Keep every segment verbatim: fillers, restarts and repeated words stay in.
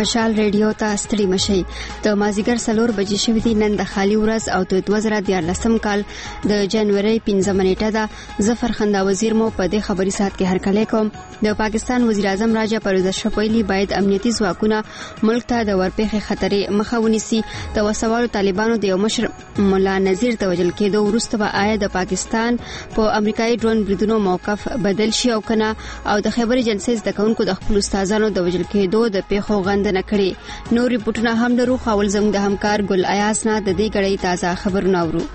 مشال ریډیو ته ستړي مشي. د مازیګر سلور بجې شوې دي. نن د خالي ورځ او د دوه زره دیارلسم کال د جنوري پنځمه نیټه ده. ظفر خندا وزیر مو په دې خبري سات کې هرکلی کوم. د پاکستان وزیر اعظم راجا پرویز اشرف ویلي باید امنیتي ځواکونه ملک ته د ورپېخې خطرې مخه ونیسي. د وسوالو طالبانو د یو مشر مولا نذیر ته وجل کېدو وروسته به آیا د پاکستان په امریکایي ډرون بریدونو موقف بدل شي او کنه او د خبري جنسیز د کونکو د خپل استادانو د وجل کېدو د پیښو غندنه کړي. نور ریپورتونه هم لرو. خاول زموږ د همکار ګل ایاس نه د دې غړې تازه خبرونه اورو.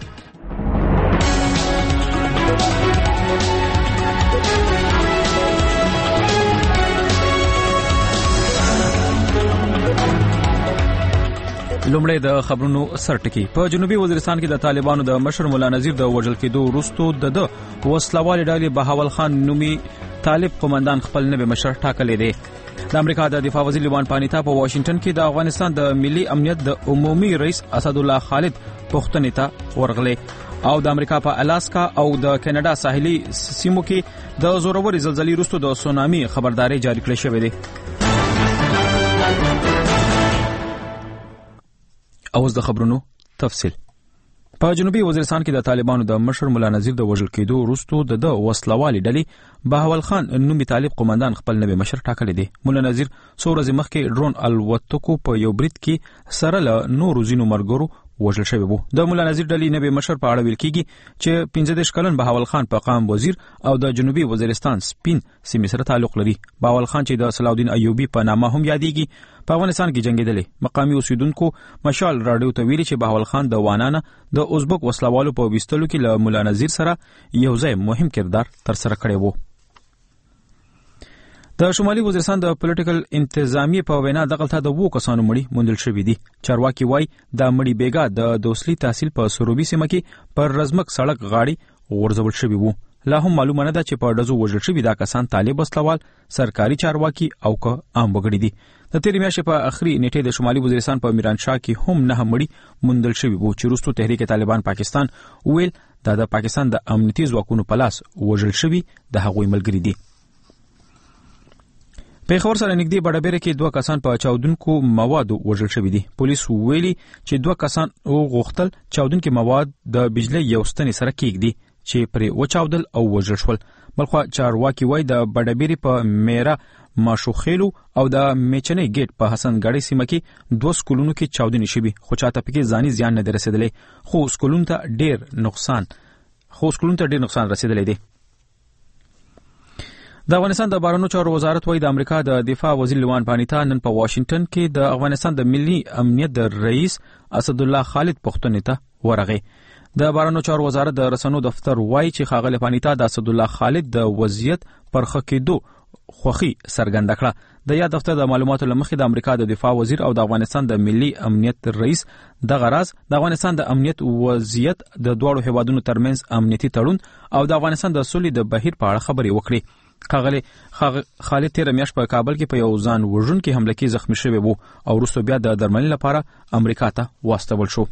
لومړی د خبرونو سرټکی. په جنوبي وزیرستان کې د طالبانو د مشر مولا نذیر د وژل کېدو وروسته د وسلوال ډلې بهاول خان نومي طالب قومندان خپل نوی مشر ټاکلی دی. د امریکا د دفاع وزیر لیوان پانیتا په واشنگټن کې د افغانستان د ملي امنیت د عمومي رئیس اسد الله خالد پښتنې ته ورغلی او د امریکا په الاسکا او د کینیډا ساحلي سیمو کې د زوروري زلزلې وروسته د سونامي خبرداري جاری کړې شوې ده. اوس د خبرونو تفصیل. په جنوبي وزیرستان کې د طالبانو د مشر مولا نذیر د وژل کېدو وروسته د وسلوالي ډلې بهاول خان نومي طالب قومندان خپل نوی مشر ټاکلی دی. مولا نذیر څو ورځې مخکې ډرون الوتکو په یو برید کې سره له نورو ځینو ملګرو وژل شوی وو. د مولا نذیر ډلې نوی مشر په اړه ویل کېږي چې پنځه دېرش کلن بهاول خان په قام وزیر او د جنوبي وزیرستان سپین سیمې سره تعلق لري. بهاول خان چې د صلاح الدین ایوبي په نامه هم یادېږي په افغانستان کې جنگیدلی. مقامي اوسیدونکو مشال راډیو ته ویلي چې بهاول خان د وانانه د ازبک وسلوالو په ویستلو کې له مولا نذیر سره یو ځای مهم کردار ترسره کړی وو. د شمالي وزیرستان د پولیټیکل انتظامی په وینا دغلته د وو کسانو مړي موندل شوي دي. چارواکي وایي د مړي بیګا د دوسلي تحصیل په سروبي سیمه کې پر رزمک سړک غاړي غورځول شوي وو. لا هم معلومه نه ده چې په ډزو وژل شوي دا کسان طالب وسلوال، سرکاري چارواکي او که عام وګړي دي. د تېرې میاشتې په اخري نیټې د شمالي وزیرستان په میرانشاه کې هم نه مړي موندل شوي وو چې وروسته تحریک طالبان پاکستان ویل دا د پاکستان د امنیتي ځواکونو په لاس وژل شوي د هغوی ملګري دي. پیښور سره نږدې بډبېره کې دوه کسان په چاودونکو موادو وژل شوي دي. پولیس ویلي چې دوه کسان وغوښتل چاودونکي مواد د بجلی یو ستنې سره کېږدي چې پرې وچاودل او وژل شول. بلخوا چارواکي وایي د بډبېرې په میرا ماشوخیلو او د میچنې ګیټ په حسن ګاډي سیمه کې دوه سکولونو کې چاودنې شوي خو چاته پکې ځاني زیان نه دی رسېدلی خو سکولونو ته ډېر نقصان خو سکولونو ته ډېر نقصان رسېدلی دی. د افغانستان د بهرنیو چارو وزارت وایي د امریکا د دفاع وزیر لیوان پانیتا نن په واشنگټن کې د افغانستان د ملي امنیت د رئیس اسد الله خالد پښتنې ته ورغی. د بهرنیو چارو وزارت د رسنیو دفتر وایي چې ښاغلی پانیتا د اسد الله خالد د وضعیت پر ښه کېدو خوښي څرګنده کړه. د یاد دفتر د معلوماتو له مخې د امریکا د دفاع وزیر او د افغانستان د ملي امنیت رئیس دغه راز د افغانستان د امنیت وضعیت د دواړو هیوادونو ترمنځ امنیتي تړون او د افغانستان د سولې د بهیر په اړه خبرې وکړي. ښاغلی خالد تېره میاشت په کابل کې په یو ځان وژونکي حمله کې زخمی شوی وو او وروسته بیا د درملنې لپاره امریکا ته واستول شو.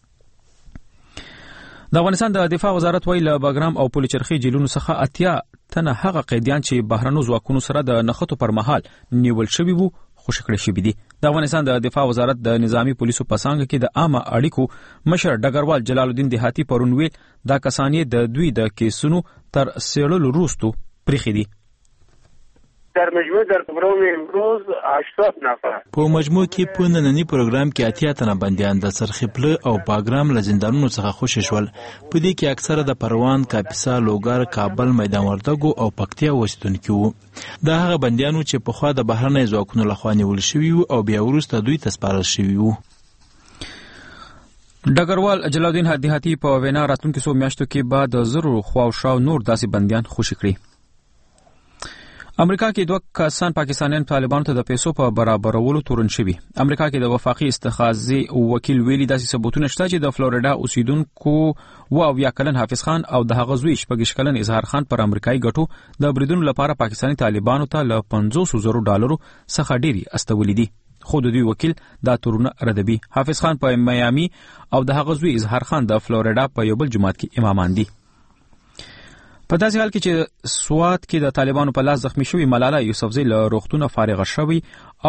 د افغانستان د دفاع وزارت وایي له بګرام او پلچرخي جیلونو څخه اتیا تنه هغه قیدیان چې بهرنیو ځواکونو سره د نښتو پر مهال نیول شوي وو خوشي کړی شوي دي. د افغانستان د دفاع وزارت د نظامی پولیسو په څانګه کې د عامه اړیکو مشر ډګروال جلال الدین دیهاتی پرون ویل دا کسان د دوی د کیسونو تر څېړلو وروسته پریښي دي. در مجموع در پروګرام امروز هشتاد نفر په مجموع کې په نننی پروګرام کې اتیا تنه بندیان د سرخپله او باګرام له زندانونو څخه خوشي شول. په دې کې اکثره د پروان، کاپیسا، لوګر، کابل، میدان وردګو او پکتیا اوسیدونکي وو. دا هغه بندیانو چې په خوا د بهرنۍ ځواکونو لخوا نیول شوي وو او بیا وروسته دوی ته سپارل شوي وو. ډګروال جلال الدین دیهاتی په وینا راتلونکي څو میاشتو کې به د زرو خواوشاو نور داسې بندیان خوشي کړي. امریکا کې دوه کسان پاکستانیان طالبانو ته د پیسو په برابرولو تورن شوي. امریکا کې د وفاقي استخباراتي وکیل ویلي داسې ثبوتونه شته چې د فلوریډا اوسیدونکو و اویا کلن حافظ خان او د هغه زوی شپږ کلن اظهار خان پر امریکایي ګټو د بریدونو لپاره پاکستاني طالبانو ته له پنځوس زره ډالرو څخه ډېری استولې دي. خو د دوی وکیل دا تورونه ردوي. حافظ خان په میامي او د هغه زوی اظهار خان د فلوریډا په یو بل جماعت کې امامان دي. په داسې حال کې چې سوات کې د طالبانو په لاس زخمی شوی ملاله یوسفزۍ له روغتونه فارغه شوی او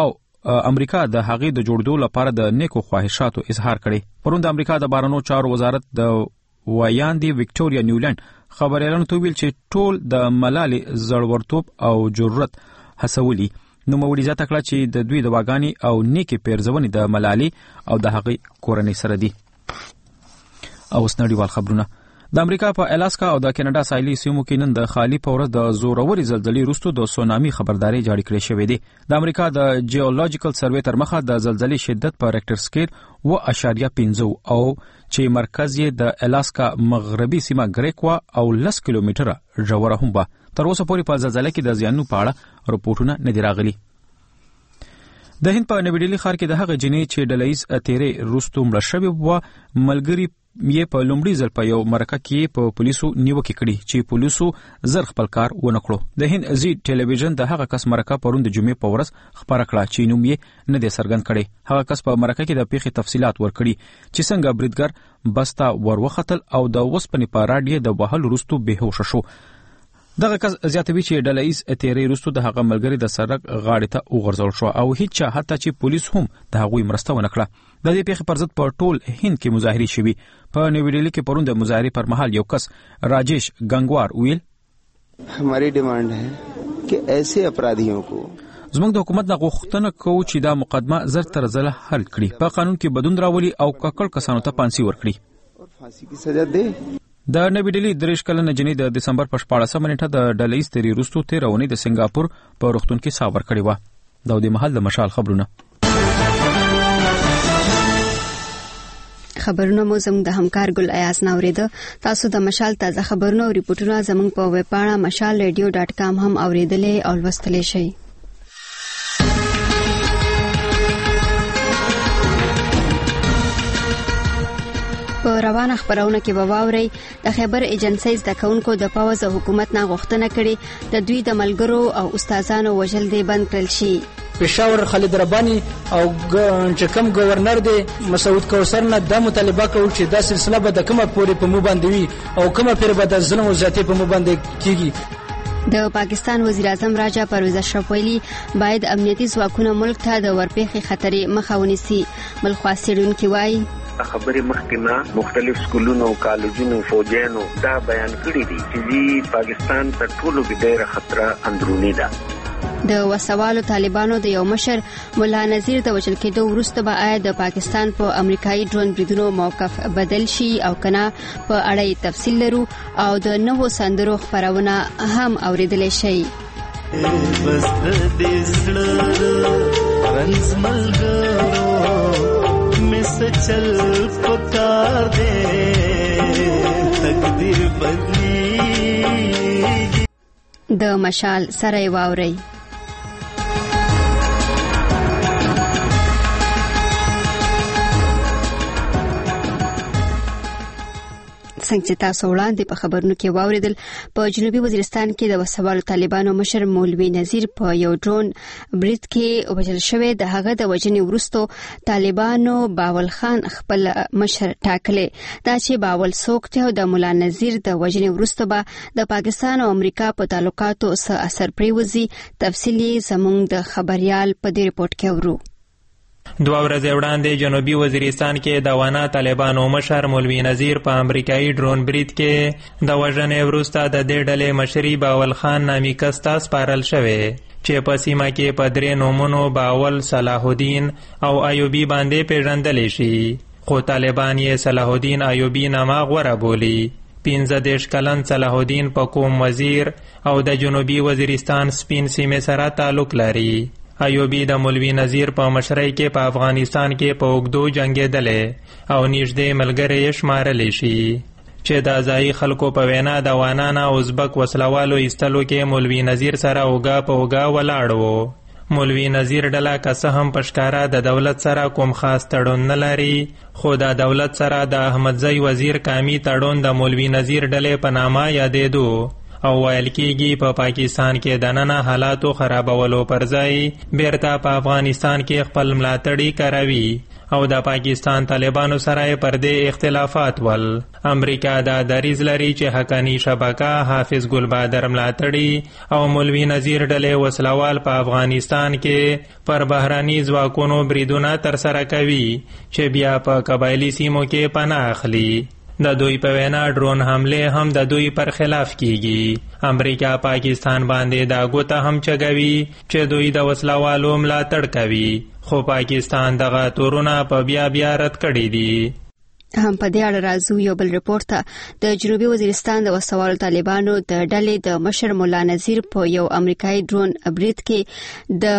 امریکا د هغې د جوړېدو لپاره د نیکو خواهشاتو اظهار کړي. پرون د امریکا د بهرنیو چارو وزارت د ویاندې وکټوریا نیولند خبريالانو ته ویل چې ټول د ملالۍ زړورتوب او جرأت هڅولي. نو موړي زیاته کړه چې د دوی د واګانی او نیکي پیرزونې د ملالۍ او د هغې کورنۍ سره دي. او سنړیوال خبرونه. د امریکا په الاسکا او د کینیډا ساحلي سیمو کې نن د خالی په ورځ د زوروري زلزلې وروسته د سونامي خبرداري جاری کړې شوې ده. د امریکا د جیولوجیکل سروې تر مخه د زلزلې شدت په ریکټر سکیل و اشاریه پنځه او چې مرکز یې د الاسکا مغربي سیمه ګریکوا او لس کیلومتره ژوره هم به. تر اوسه پورې په زلزلې کې د زیانونو په اړه رپورټونه نه دي راغلي. د هند په نوی ډیلی ښار کې د هغه جنې چې ډلهیز تیرې وروسته مړه شوې وه ملګري یې په لومړي ځل په یو مرکه کې په پولیسو نیوکه کړې چې پولیسو زر خپل کار ونه کړو. د هند زی ټلویزیون د هغه کس مرکه پرون د جمعې په ورځ خبره کړه چې نوم یې نه دی څرګند کړی. هغه کس په مرکه کې د پیښې تفصيلات ورکړي چې څنګه بریدګر بستا وروختل او د وسپنې په راډیو د وهلو وروسته بهوش شو. دغه کس زیاتوي چې ډلهیز تیرې وروسته د هغه ملګری د سړک غاړې ته وغورځول شو او هیڅ چا حتی چې پولیس هم د هغوی مرسته ونه کړه. د دې پیښې پر ضد په ټول هند کې مظاهرې شوې. په نوی ډیلی کې پرون د مظاهرې پر مهال یو کس راجیش گنگوار ویل हमारी डिमांड है कि ऐसे अपराधियों को زموږ د حکومت نه غوښتنه کوو چې دا مقدمه زر تر زره حل کړي، په قانون کې بدلون راولي او ککړ کسانو ته پانسي ورکړي. اور پھانسی کی سزا دے. د نوی ډیلی دریش کلنه جنې د دسمبر په شپاړسمه نیټه د ډلهیز تیرې وروسته تېرونې د سنگاپور په روغتون کې ساه ورکړې وه. دا د مهال د مشال خبرونه. خبرونه مو زموږ د همکار ګل ایاز ناوریده. تاسو د مشال تازه خبرونه او ریپورتونه زموږ په ویب پاڼه مشال ریډیو ډاټ کام هم اوریدلې او لوستلې شئ. په روانه خبرونه کې به واورئ د خیبر ایجنسی زده کوونکو د پوځ او حکومت نه غوښتنه کړې د دوی د ملګرو او استادانو وژل دی بند کړل شي. پېښور خالد رباني او چې کوم گورنر دی مسعود کوثر نه د مطالبه کوي چې دا سلسله به د کومه پورې په مو باندې وي او کومه پیر به د ظلم او زیاتې په مو باندې کیږي. د پاکستان وزیر اعظم راجا پرویز اشرف ویلي باید امنیتي ځواکونه ملک ته د ورپېښې خطرې مخه ونیسي. بلخوا څېړونکي وایي خبرې مخکې نه مختلف سکولونو کالجونو فوجیانو دا بیان کړي دي چې پاکستان تر ټولو ډېره خطره اندرونی ده. د وسوالو طالبانو د یو مشر مولا نذیر د وژل کېدو وروسته به آیا د پاکستان په امریکایي ډرون بریدونو موقف بدل شي او کنه په اړه یې تفصیل لرو او د نوو سندرو خبرونه هم اوریدلی شي. بس د زړه رنز ملګرو مس چل پکار دې تقدیر بدلی د مشال سره واوري. څنګه چې تاسو وړاندې په خبرونو کې واوریدل په جنوبي وزیرستان کې د وسوالو طالبانو مشر مولوي نذیر په یو ډرون برید کې وژل شوی. د هغه د وژنې وروسته طالبانو باول خان خپل مشر ټاکلی. دا چې باول څوک دی او د مولا نذیر د وژنې وروسته به د پاکستان او امریکا په تعلقاتو څه اثر پریوزي تفصیلي زموږ د خبريال په دې رپورت کې ورو. دوه ورځې وړاندې جنوبي وزیرستان کې د وانا طالبانو مشر مولوي نذیر په امریکایي ډرون برید کې د وژنې وروسته د دې ډلې مشري باول خان نامي کس ته سپارل شوی چې په سیمه کې په درې نومونو باول، صلاح الدین او ایوبي باندې پیژندلی شي، خو طالبان یې صلاح الدین ایوبي نامه غوره بولي. پنځه دېرش کلن صلاح الدین په کوم وزیر او د جنوبي وزیرستان سپین سیمې سره تعلق لري. ایوبی د مولوی نذیر په مشرۍ کې په افغانستان کې په اوږدو جنګېدلی او نږدې ملګری یې شمارلی شي چې د ځایي خلکو په وینا د وانا نه ازبک وسلوالو ایستلو کې مولوی نذیر سره اوږه په اوږه ولاړ و. مولوی نذیر ډله که څه هم په ښکاره د دولت سره کوم خاص تړون نه لري، خو د دولت سره د احمدزی وزیر کامي تړون د مولوی نذیر ډلې په نامه یادېدو او ویل کېږي په پا پاکستان کې د ننه حالاتو خرابولو پر ځای بیرته په افغانستان کې خپل ملاتړي کاروي او د پاکستان طالبانو سره پر دې اختلافات ول. امریکا دا دریځ لري چې حقانی شبکه حافظ ګل بادر ملاتړي او مولوی نذیر ډلې وسلوال په افغانستان کې پر بهراني ځواکونو بریدونه ترسره کوي چې بیا په قبایلی سیمو کې پناه اخلي. د دوی په وینا ډرون حمله هم د دوی پر خلاف کیږي. امریکا پاکستان باندې دا ګوته هم چګوي چې دوی د وسلوالو ملاتړ کوي، خو پاکستان دغه تورونه په بیا بیا رد کړي دي. هم په دې اړه راځو یو بل رپورت ته. د جنوبي وزیرستان د وسوالو طالبانو د ډلې د مشر مولا نذیر په یو امریکایي ډرون برید کې د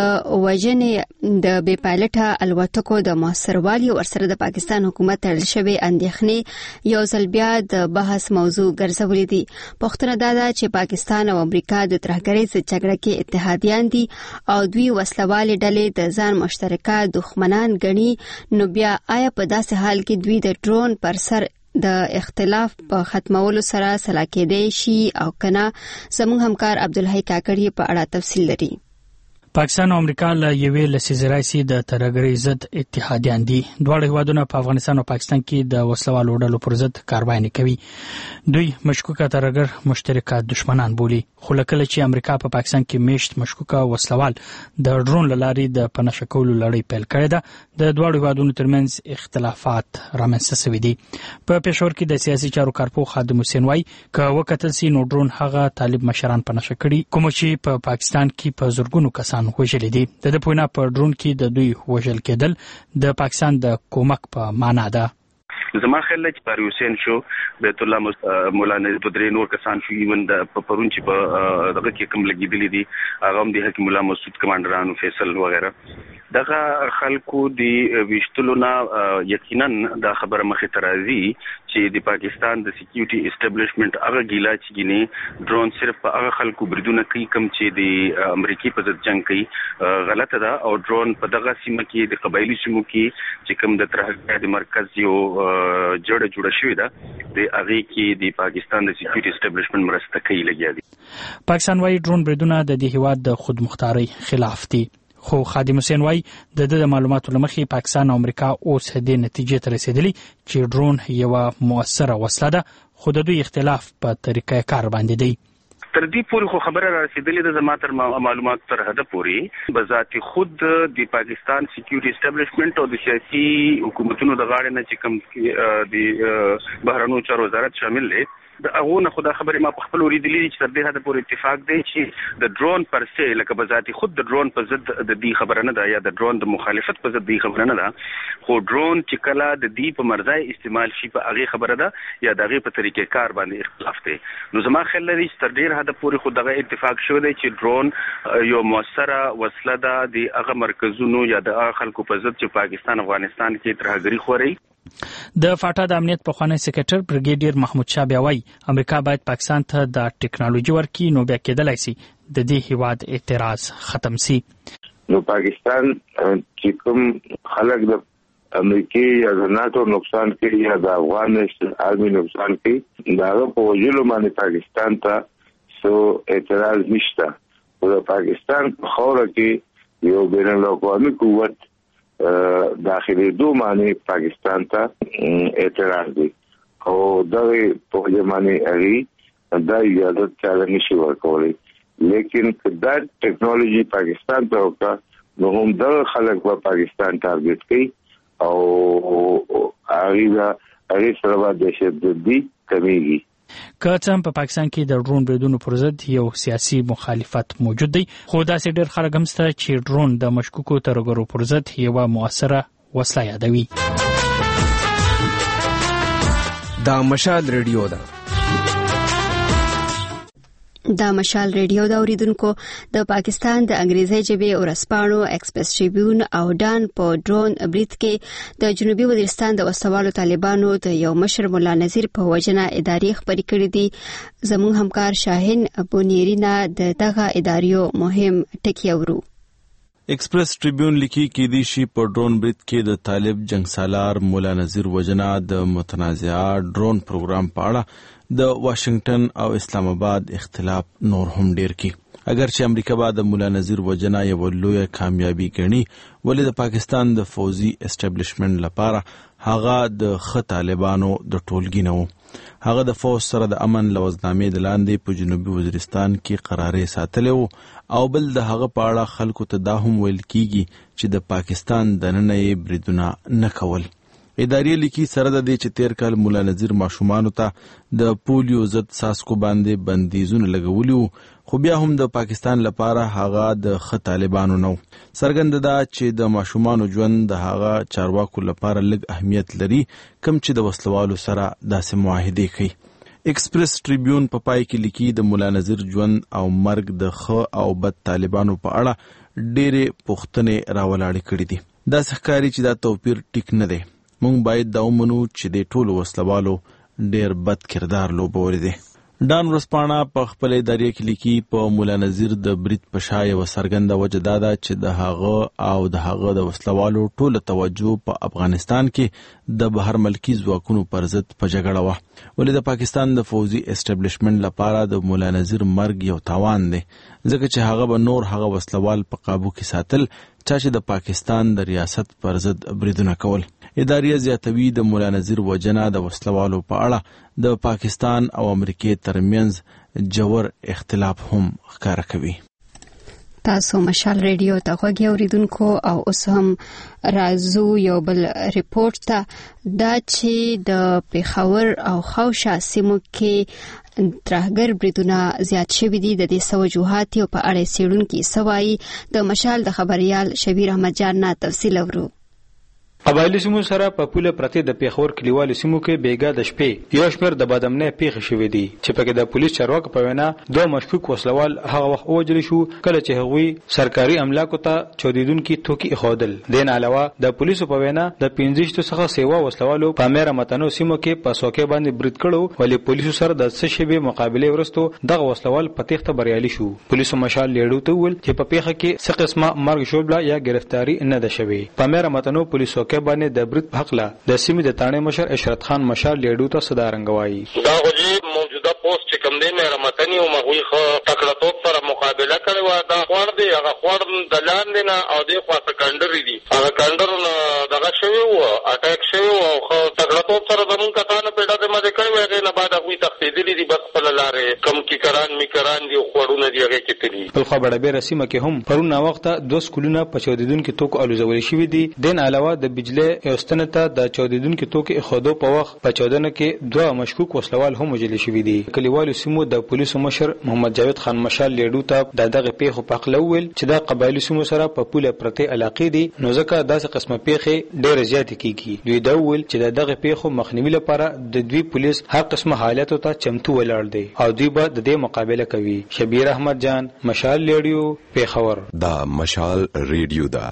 وژنې د بې پایلټه الوتکو د موثروالي ورسره د پاکستان حکومت تړل شوی اندېښنې یو ځل بیا د بحث موضوع ګرځولې دي. پوښتنه دا ده چې پاکستان او امریکا د ترهګرۍ ضد جګړه کې اتحادیان دي او دوی وسلوالې ډلې د ځان مشترکه دښمنان ګڼي، نو بیا آیا په داسې حال کې دوی د ډرون پر سر د اختلاف په ختمولو سره سلا کېدای شي او کنه؟ زموږ همکار عبدالحی کاکړی په اړه تفصیل لري. پاکستان او امریکا له یوې لسیزې راځي د ترهګرۍ ضد اتحادیان دي. دواړه هیوادونه په افغانستان او پاکستان کې د وسلوالو ډلو پر ضد کارواینې کوي. دوی مشکوکه ترهګر مشترکه دشمنان بولي، خو لکه چې امریکا په پاکستان کې میشت مشکوکه وسلوال د ډرون لارې د پناه کولو لړۍ پیل کړې ده، د دواړو هیوادونو ترمنځ اختلافات رامنځته شوي دي. په پېښور کې د سیاسي چارو کارپو خادم حسین وای که وکتل سي نو ډرون هغه طالب مشران پناه کړي کوم چې په پاکستان کې په زورګونو کسان وژلي دي. د دې په وینا په ډرون کې د دوی وژل کېدل د پاکستان د کومک په معنا ده. زما خیال چې پاری حسین شو، بیت الله مولانا بدري نور کسان شو، ایون د پرون چې په دغه کې کوم لګیدلې دي هغه هم د حکیم الله مسعود کمانډرانو فیصل وغیرہ دغه خلکو دی وشتلو نه یقینا دا خبره مخې ته راځي چې د پاکستان د سکیورټي اسټابلیشمنت هغه ګیلا چې ګینه ډرون صرف هغه خلکو بریدونه کوي کوم چې د امریکای په ضد جنگ کوي، غلطه ده. او ډرون په دغه سیمه کې د قبایلی سیمو کې چې کوم د ترهګرۍ د مرکز یو جوړه جوړه شوې ده د هغه کې د پاکستان د سکیورټي اسټابلیشمنت مرسته کوي لګیا دي. پاکستان وايي ډرون بریدونه د دې هیواد د خودمختارۍ خلاف دي، خو خادم حسین وای د د معلوماتو لمخې پاکستان او امریکا اوس هدي نتیجې ته رسیدلی چې ډرون یو مؤثره وسله ده، خو د دوی اختلاف په طریقې کار باندې دی. تر دې پورې خو خبره را رسیدلې ده زما تر معلومات تر حد پورې بذات خود د پاکستان سکیورټي اسټابلیشمنت او د سیاسي حکومتونو د غاړې نه چې کوم د بهرنیو چارو وزارت شامل دی د هغه نه خدا خبره ما په خپل وریدلې چې تر دې حد پورې اتفاق دی چې د ډرون پر سه لکه بذات خود د ډرون په ضد د دې خبره نه ده یا د ډرون د مخالفت په ضد دې خبره نه ده، خو ډرون چې کله د دې په مرزای استعمال شي په هغه خبره ده یا دغه په طریقې کار باندې اختلاف دی. نو زما خیال لري چې تر ډیر حد پورې خو دغه اتفاق شوی دی چې ډرون یو موثره وسله ده د هغه مرکزونو یا د هغه خلکو په ضد چې پاکستان افغانستان کې ترهګری خوري. د فاټا د امنیت پخوانی سکرټر بریګیډیر محمود شاه بیا وایي امریکا باید پاکستان ته د ټیکنالوژي ورکړي، نو بیا کېدلای شي د دې هیواد اعتراض ختم شي. نو پاکستان چې کوم خلک د امریکای یا د ناتو نقصان کوي یا د افغان نېشنل آرمي نقصان کوي، داغه په وجلو باندې پاکستان ته سو اعتراض نشته. او د پاکستان په خوره کې یو بین الاقوامي قوت داخلي دو معنی پاکستان ته اعتراض دی او دغه په ځمانه اړي دا اجازه چاله نشي ورکولای، لیکن دا ټیکنالوژي پاکستان ته وکړه نو هم دغه خلک په پاکستان ټارګټ کوي او هغه هغه سره د شدت کمیږي. که څه هم په پاکستان کې د ډرون بریدونو پر ضد یو سیاسي مخالفت موجود دی، خو داسې ډېر خلک هم شته چې ډرون د مشکوکو ترهګرو پر ضد یوه مؤثره وسله یادوي. دا مشال ریډیو ده. دا مشال ریډیو دا اوریدونکو د پاکستان د انګریزي ژبې ورځپاڼو ایکسپریس ټریبیون او ډان په ډرون برید کې د جنوبي وزیرستان د وسوالو طالبانو د یو مشر مولا نذیر په وجنه ادارې خبرې کړې دي. زموږ همکار شاهین ابو نیرینا د دغه اداریو مهم ټکی اورو. ایکسپریس ټریبیون لیکي کې دی شي په ډرون برید کې د طالب جنگ سالار مولا نذیر وجنا د متنازعه ډرون پروګرام په اړه د واشنگټن او اسلام آباد اختلاف نور هم ډیر کی. اگر چې امریکا بعد د مولا نذیر وجنا یو لوی کامیابی ګڼي ولې د پاکستان د فوزي اسټابلیشمنت لپاره هغه د خ طالبانو د ټولګي نه و. هغه د فوج سره د امن لوزنامې د لاندې په جنوبي وزیرستان کې قرارې ساتلې وو او بل د هغه په اړه خلکو ته دا هم ویل کیږي چې د پاکستان دننه یې بریدونه نه کول. ادارې لیکي سره د دې چې تیر کال مولا نذیر ماشومانو ته د پولیو ضد څاڅکو باندې بندیزونه لګولي وو خو بیا هم د پاکستان لپاره هغه د خ طالبانو نو. څرګنده ده چې د ماشومانو ژوند د هغه چارواکو لپاره لږ اهمیت لري کم چې د وسلوالو سره داسې معاهدې کوي. ایکسپریس ټریبیون په پای کې لیکي د مولا نذیر ژوند او مرګ د خ او بد طالبانو په اړه ډېرې پوښتنې راولاړې کړې دي. داسې ښکاري چې دا توپیر ټیک نه دی. مونږ باید دا ومنو چې د ټولو وسلوالو ډېر بد کردار لوبولی دی. ډان ورځپاڼه په خپل ادارې کې لیکي په مولا نذیر د برید په شا یوه څرګنده وجه دا ده چې د هغه او د هغه د وسلوالو ټوله توجه په افغانستان کې د بهر ملکي ځواکونو پر ضد په جګړه وه. ولې د پاکستان د فوزي اسټابلیشمنت لپاره د مولا نذیر مرګ یو تاوان دی ځکه چې هغه به نور هغه وسلوال په قابو کې ساتل چا چې د پاکستان د ریاست پر ضد بریدونه کول. ادارې زیاتوي د مولا نذیر وجنا د وسلوالو په اړه د پاکستان او امریکې ترمنځ جوړ اختلاف هم ښکاره کوي. تاسو مشال ریډیو ته غوږی اوریدونکو او اوس هم راځو یو بل ریپورت ته دا چې د پیښور او خوشا سیمو کې ترهګر بریدونه زیات شوي دي. د دې سوجوهات په اړه څېړونکي سوایي د مشال د خبريال شبیر احمد جان نه تفصیل اورو. قبایلی سیمو سره په پوله پرته د پیښور کلیوالو سیمو کې بیګا د شپې یو شمېر د بادامنې پیښې شوې دي چې پکې د پولیس چارواکو په وینا دوه مشکوک وسلوال هغه وخت وژل شو کله چې هغوی سرکاري املاکو ته چودیدونکي توکي اخودل. دین علاوه د پولیسو په وینا د پنځه څخه سیوا وسلوالو په میرا متنو سیمو کې په سوکې باندې برید کړو ولې پولیسو سره د څه شی به مقابله ورستو دغه وسلوال په تخته بریالي شو. پولیسو مشال لیډو ته ول چې په پیښه کې څه قسمه مرګ شوبلا یا گرفتاری نه ده شوې. په میرا متنو پولیسو کې باندې د برید په حق له د سیمې د تانه مشر اشرت خان مشال لیډو ته صدا رنگوي. دا غوږی موجوده پوسټ چې کوم دی مې رمتنی او مغوی خو تکړه توپ سره مقابله کړې و. دا خوړ دی هغه خوړ د لاندې نه او د خوا سکندري دي هغه کندرونه دغه شوی و اٹیک شوی او خو تکړه توپ سره زمون کسانو په ډاډه مده کړی وغه نه بعد هغه تخصیدلی دي بس په لارې کم کی کران می کران دی خوړونه دی هغه کې تلی. په خبره به رسمه کې هم پرونه وخت دوه سکولونه په چودیدونکو توکو الوزول شوی دي. دین علاوه د بجلی استنه ته د چودیدونکو توکو اخودو په وخت په چودنه کې دوه مشکوک وسلوال هم وژل شوی دي. کلیوالو سیمو د پولیسو مشر محمد جاوید خان مشال لیډو ته د دغه پیښو په خپل ول چې د قبایلی سیمو سره په پوله پرته علاقې دي نو ځکه داسې قسمه پیښې ډېر زیات کیږي. دوی دا ول چې دغه پیښو مخنیوي لپاره د دوی پولیس هر قسمه حالاتو ته چمتو ولاړ دي او دوی به د دې مقابله کوي. شبیر احمد جان مشال لیډیو پیښور. دا مشال ریډیو دا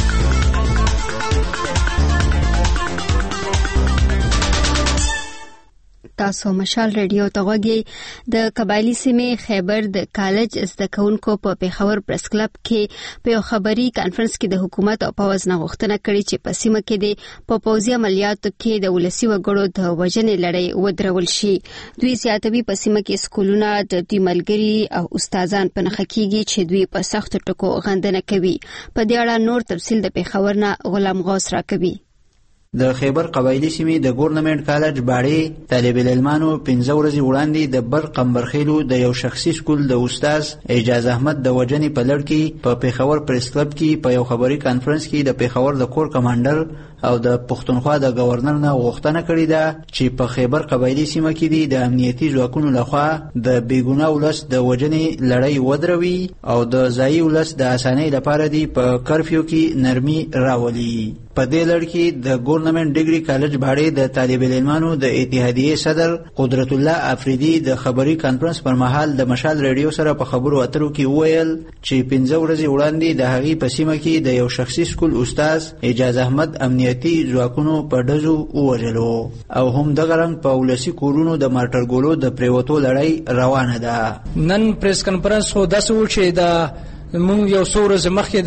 تاسو مشال ریډیو ته غوږی. د قبایلی سیمې خیبر د کالج زده کوونکو په پیښور پریس کلب کې په یو خبري کانفرنس کې د حکومت او پوز نه غوښتنه کړې چې په سیمه کې د په پوزي عملیاتو کې د ولسی وګړو د وژنې لړۍ ودرول شي. دوی زیاتوي په سیمه کې سکولونه د دوی ملګري او استادان په نخښه کېږي چې دوی په سخت ټکو غندنه کوي. په دې اړه نور تفصیل د پیښور نه غلام غوث راکوي. د خیبر قبایلی سیمې د ګورنمنت کالج باړې طالب العلمانو پنځه ورځې وړاندې د بر قمبرخیلو د یو شخصي سکول د استاد اعجاز احمد د وجنې په لړ کې په پیښور پریس کلب کې په یو خبري کانفرنس کې د پیښور د کور کمانډر او د پښتونخوا د گورنر نه غوښتنه کړې ده چې په خیبر قبایلی سیمه کې د امنیتي ځواکونو لخوا د بیګونه ولس د وجنې لړۍ ودروي او د ځایي ولس د اسانۍ لپاره دی په کرفیو کې نرمي راولي. په دې لړ کې د ګورنمنت ډیګري کالج باړې د طالب العلمانو د اتحادیې صدر قدرت الله افریدي د خبري کانفرنس پر مهال د مشال ریډیو سره په خبرو اترو کې وویل چې پنځه ورځې وړاندې د هغې په سیمه کې د یو شخصي سکول استاد اعجاز احمد امنیتي ځواکونو په ډزو ووژلو او هم دغه رنګ په ولسي کورونو د مارټرګولو د پریوتو لړۍ روانه ده. نن پریس کانفرنس هو داسې و چې د موږ یو څو ورځې مخکې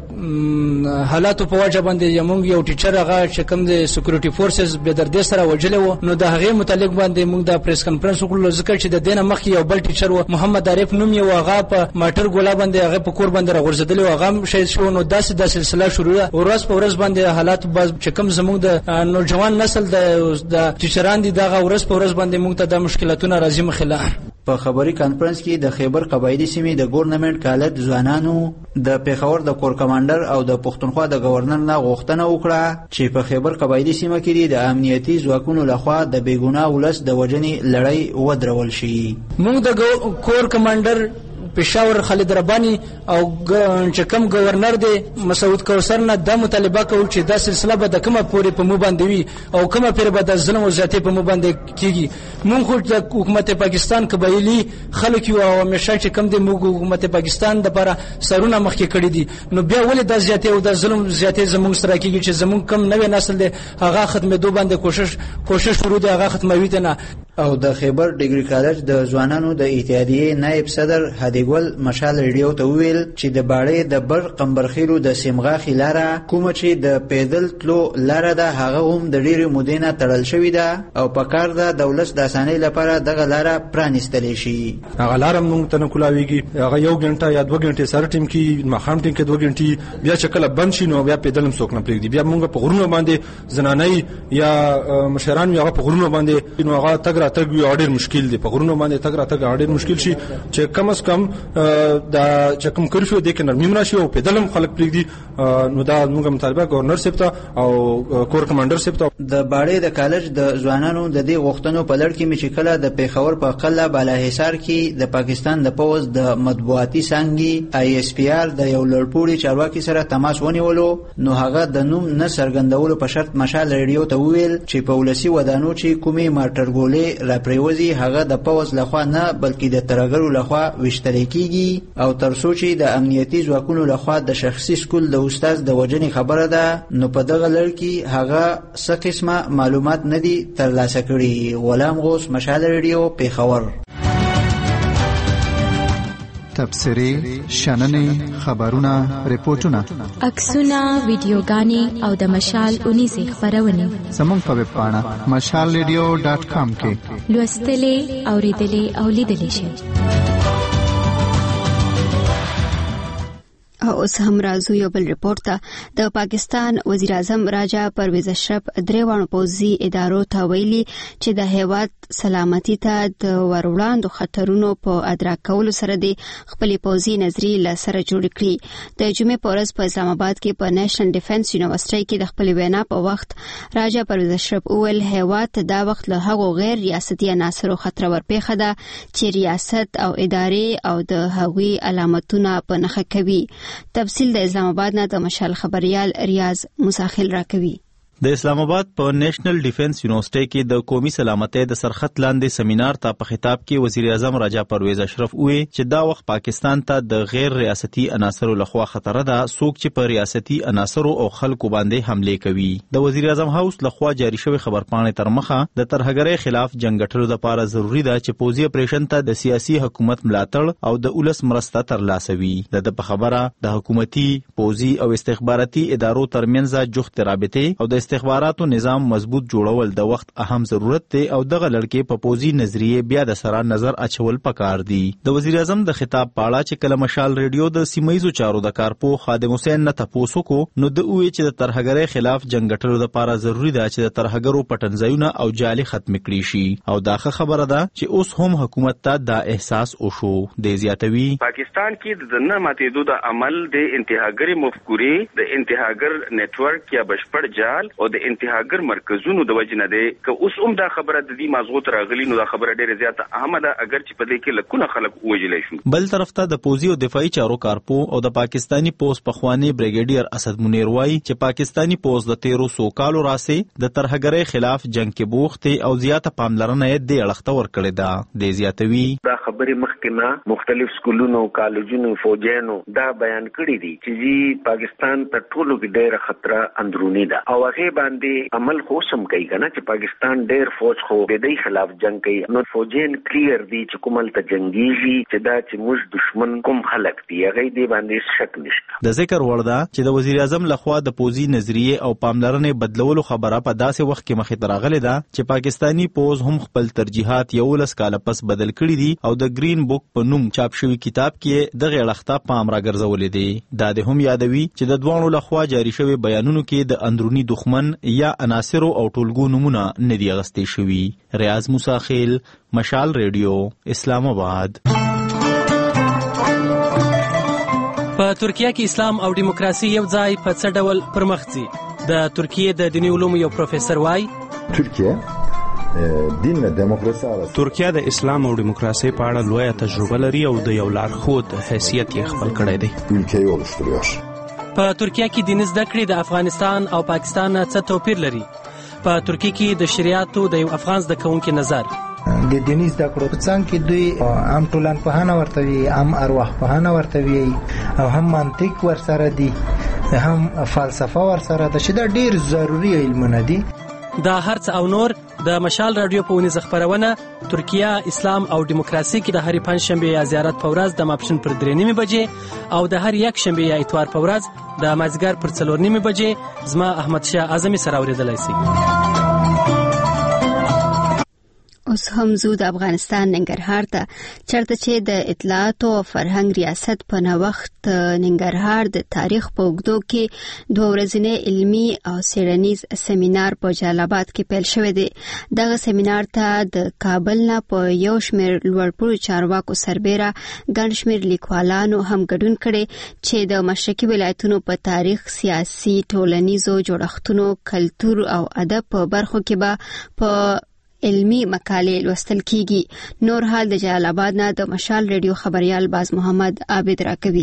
د حالاتو په وجه باندې موږ یو ټیچر هغه چې کوم د سکیورټي فورسز به در دې سره وجلې وو، نو د هغې متعلق باندې موږ د پریس کانفرنس وکړو، ځکه چې د دې نه مخکې یو بل ټیچر و محمد عارف نوم یې و، هغه په ماټر ګولا باندې هغه په کور باندې راغورځېدلی و، هغه هم شهید شو. نو داسې د سلسله شروع ده، ورځ په ورځ باندې حالات چې کوم زموږ د نوجوان نسل د ټیچران دي دغه ورځ په ورځ باندې موږ ته د مشکلاتونه راځي مخله. په خبري کانفرنس کې د خیبر قبایلی سیمې د ګورنمنت کالج ځوانانو د پیښور د کور کمانډر او د پښتونخوا د گورنر نه غوښتنه وکړه چې په خیبر قبایلی سیمه کې د امنیتي ځواکونو لخوا د بیګناه ولس د وژنې لړۍ ودرول شي. موږ د کور کمانډر پېښور خالد رباني او چې کوم گورنر دی مسعود کوثر نه د مطالبه کوي چې دا سلسله به د کومه پورې په مو باندې وي او کومه پیر به د ظلم او زیاتې په مو باندې کیږي. مونږ خو د حکومت پاکستان قبایلی خلک یو او همیشه چې کوم دی موږ حکومت پاکستان د لپاره سرونه مخکې کړی دي، نو بیا ولې د زیاتې او د ظلم زیاتې زموږ سره کیږي چې زموږ کم نوې نسل دی هغه ختمېدو باندې کوشش کوشش شروع دی هغه ختموي نه. او د خیبر ډیګري کالج د ځوانانو د اتحادیې نائب صدر هدیګل مشال ریډیو ته ویل چې د باړې د بر قمبرخیلو د سیمغاخي لاره کومه چې د پیدل تلو لاره ده هغه هم د ډېرې مودې نه تړل شوې ده او په کار ده د ولس د اسانۍ لپاره دغه لاره پرانیستلی شي. هغه لاره موږ ته نه کولاویږي، هغه یو غنټه یا دوه غنټې سره ټیم کې ماښام ټیم کې دوه غنټې بیا چې کله بند شي نو بیا پیدل هم څوک نه پرېږدي. بیا موږ په غرونو باندې زنانۍ یا مشران هغه په غرونو باندې نو هغه تګ راتګ یو ډېر مشکل دی، په غرونو باندې تګ راتګ ډېر مشکل شي چې کم از کم دا چې کوم کرفیو دی کې نرمیم راشي او پیدل هم خلک پرېږدي. نو دا موږ مطالبه گورنر صاحب ته او کور کمانډر صاحب ته. د باړې د کالج د ځوانانو د دې غوښتنو په لړ کې مې چې کله د پیښور په قلعه بالاحصار کې د پاکستان د پوز د مطبوعاتي څانګې آی اس پی آر د یو لړپوړي چارواکي سره تماس ونیولو، نو هغه د نوم نه څرګندولو په شرط مشال ریډیو ته وویل چې په ولسي ودانو چې کومې ماټرګولې راپریوځي هغه د پوز لخوا نه بلکې د ترهګرو لخوا ویشتل کیږي او تر څو چې د امنیتي ځواکونو لخوا د شخصي سکول د استاد د وژنې خبره ده، نو په دغه لړ کې هغه څه قسمه معلومات نه دي ترلاسه کړي. غلام غوث مشال ریډیو پیښور. تبصرې، شننې، خبرونه، ریپورتونه، عکسونه، ویډیوګانې او د مشال اونیزې خبرونه زموږ په ویب پاڼه مشال ریډیو ډاټ کام کې لوستلې، اوریدلې او لیدلې شئ. اوس هم راځو یو بل ریپورت ته. د پاکستان وزیر اعظم راجا پرویز اشرف دریوانو پوځي ادارو ته ویلي چې د هیواد سلامتي ته د وروړاندو خطرونو په ادراک کولو سره د خپل پوځي نظریې له سره جوړ کړي. د جمعې په ورځ په اسلام آباد کې په نېشنل ډیفنس یونیورسيټي کې د خپل وینا په وخت راجا پرویز اشرف اول هیواد ته دا وخت له هغو غیر ریاستي عناصرو خطر ورپېښه ده چې ریاست او ادارې او د هغوی علامتونه په نښه کوي. تفصیل د اسلام آباد نه د مشال خبريال ریاض مساخل راکوي. د اسلام آباد په نېشنل ډیفنس یونیورسيټي کې د قومي سلامتۍ د سرخط لاندې سیمینار ته په خطاب کې وزیر اعظم راجا پرویز اشرف وویل چې دا وخت پاکستان ته د غیر ریاستي عناصرو لخوا خطر ده، څوک چې په ریاستي عناصرو او خلکو باندې حمله کوي. د وزیر اعظم هاوس لخوا جاری شوی خبرپاڼې تر مخه د ترهګرۍ خلاف جنگ ګټلو لپاره ضروری ده چې پوځي اپریشن ته د سیاسي حکومت ملاتړ او د ولس مرسته ترلاسه وي. د په خبره د حکومتي، پوځي او استخباراتي ادارو ترمنځ جوخت رابطې او د استخباراتو نظام مضبوط جوړول د وخت اهم ضرورت دی او دغه لړکې په پوځي نظریه بیا د سره نظر اچول پکار دي. د وزیر اعظم د خطاب پاړه چې کله مشال ریډیو د سیمایزو چارو د کارپو خادم حسین نه تاسو کو نو د اوې چې د ترهګرۍ خلاف جنگ ګټلو لپاره ضروری ده چې د ترهګرو پټنځایونه او جالي ختم کړي شي او داخه خبره ده چې اوس هم حکومت ته دا احساس وشو. د زیاتوي پاکستان کې د نه ماتېدو د عمل د انتهاګری مفکورې د انتهاګر نتورک یا بشپړ جال او د انتهاګر مرکزونو د وجنه ده که اوس هم دا خبره د دې موضوع تر غلی نو دا خبره ډیره زیاته اهمه ده اگر چې په دې کې لکونه خلک وجلای شو. بل طرف ته د پوځي او دفاعي چارو کارپو او د پاکستانی پوز پخوانی بریګیډیر اسد منیر وای چې پاکستانی پوز د تیرو سو کالو راسي د ترهګرۍ خلاف جنگ کې بوخته او زیاته پاملرنه یې د اړخته ور کړې ده. د زیاتوي دا خبره مخکې مختلف سکولونو کالجونو فوجانو دا بیان کړی دي چې پاکستان ته ټولو کې ډیره خطر اندرونی ده او هغه دې باندې عمل خو سم کوي کنه چې پاکستان ډېر فوج خو د دې خلاف جنگ کوي نو فوجین کلیر دي چې کومل ته جنگيږي چې دا چې موږ دشمن کوم خلک دي هغه دې باندې شک نشته. د ذکر وړ ده چې د وزیر اعظم لخوا د پوزي نظریه او پاملرنې بدلولو خبره په داسې وخت کې مخې ته راغلې ده چې پاکستانی پوز هم خپل ترجیحات یو لس کاله پس بدل کړي دي او د گرین بوک په نوم چاپ شوی کتاب کې دغه اړخته پام راګرځولې دي. دا د هم یادوي چې د دوانو لخوا جاری شوی بیانونو کې د اندرونی دښمن یا عناصرو او ټولګو نمونه نه دي اغستې شوي. ریاض موسی خیل، مشال ریډیو، اسلام آباد. په ترکیه کې اسلام او دیموکراسي یو ځای په څه ډول پرمخ ځي؟ د ترکیه د دیني علومو یو پروفیسور وایي ترکیه دین نه دیموکراسي سره ترکیه د اسلام او دیموکراسي په اړه لویه تجربه لري او د یو لارښود حیثیت یې خپل کړی دی. ülkeyi oluşturuyor. په ترکیه کې دیني زده کړې د افغانستان او پاکستان څه توپیر لري؟ په ترکیه کې د شریعتو د یو افغان زده کوونکي نظر د دیني زده کړو په څنګ کې دوی عام ټولنپوهنه ورته وي، عام ارواحپوهنه ورته وي او هم منطق ورسره دي، هم فلسفه ورسره ده چې دا ډېر ضروري علمونه دي. دا هرڅ او نور د مشال رادیو په ونیزه خپرونه ترکیه، اسلام او دیموکراسي کې د هرې پنجشنبې یا زیارت په ورځ د ماپښین پر درې نیمې بجې او د هر یک شنبې یا اتوار په ورځ د مازدیګر پر څلور نیمې بجې زما احمد شاه اعظمي سره اورېدلی شي. اوس هم زو د افغانستان ننګرهار ته چرته چې د اطلاعات او فرهنګ ریاست په نوښت ننګرهار د تاریخ په اوږدو کې دوه ورځنی علمي او څېړنیز سیمینار په جلال آباد کې پیل شوی دی. دغه سیمینار ته د کابل نه په یو شمېر لوړپوړو چارواکو سربیره ګڼ شمېر لیکوالانو هم ګډون کړی چې د مشرقي ولایتونو په تاریخ، سیاسي، ټولنیزو جوړښتونو، کلتور او ادب په برخو کې به په علمی مقالې لوستل کیږي. نور حال د جلال آباد نه د مشال ریډیو خبريال باز محمد عابد راکوي.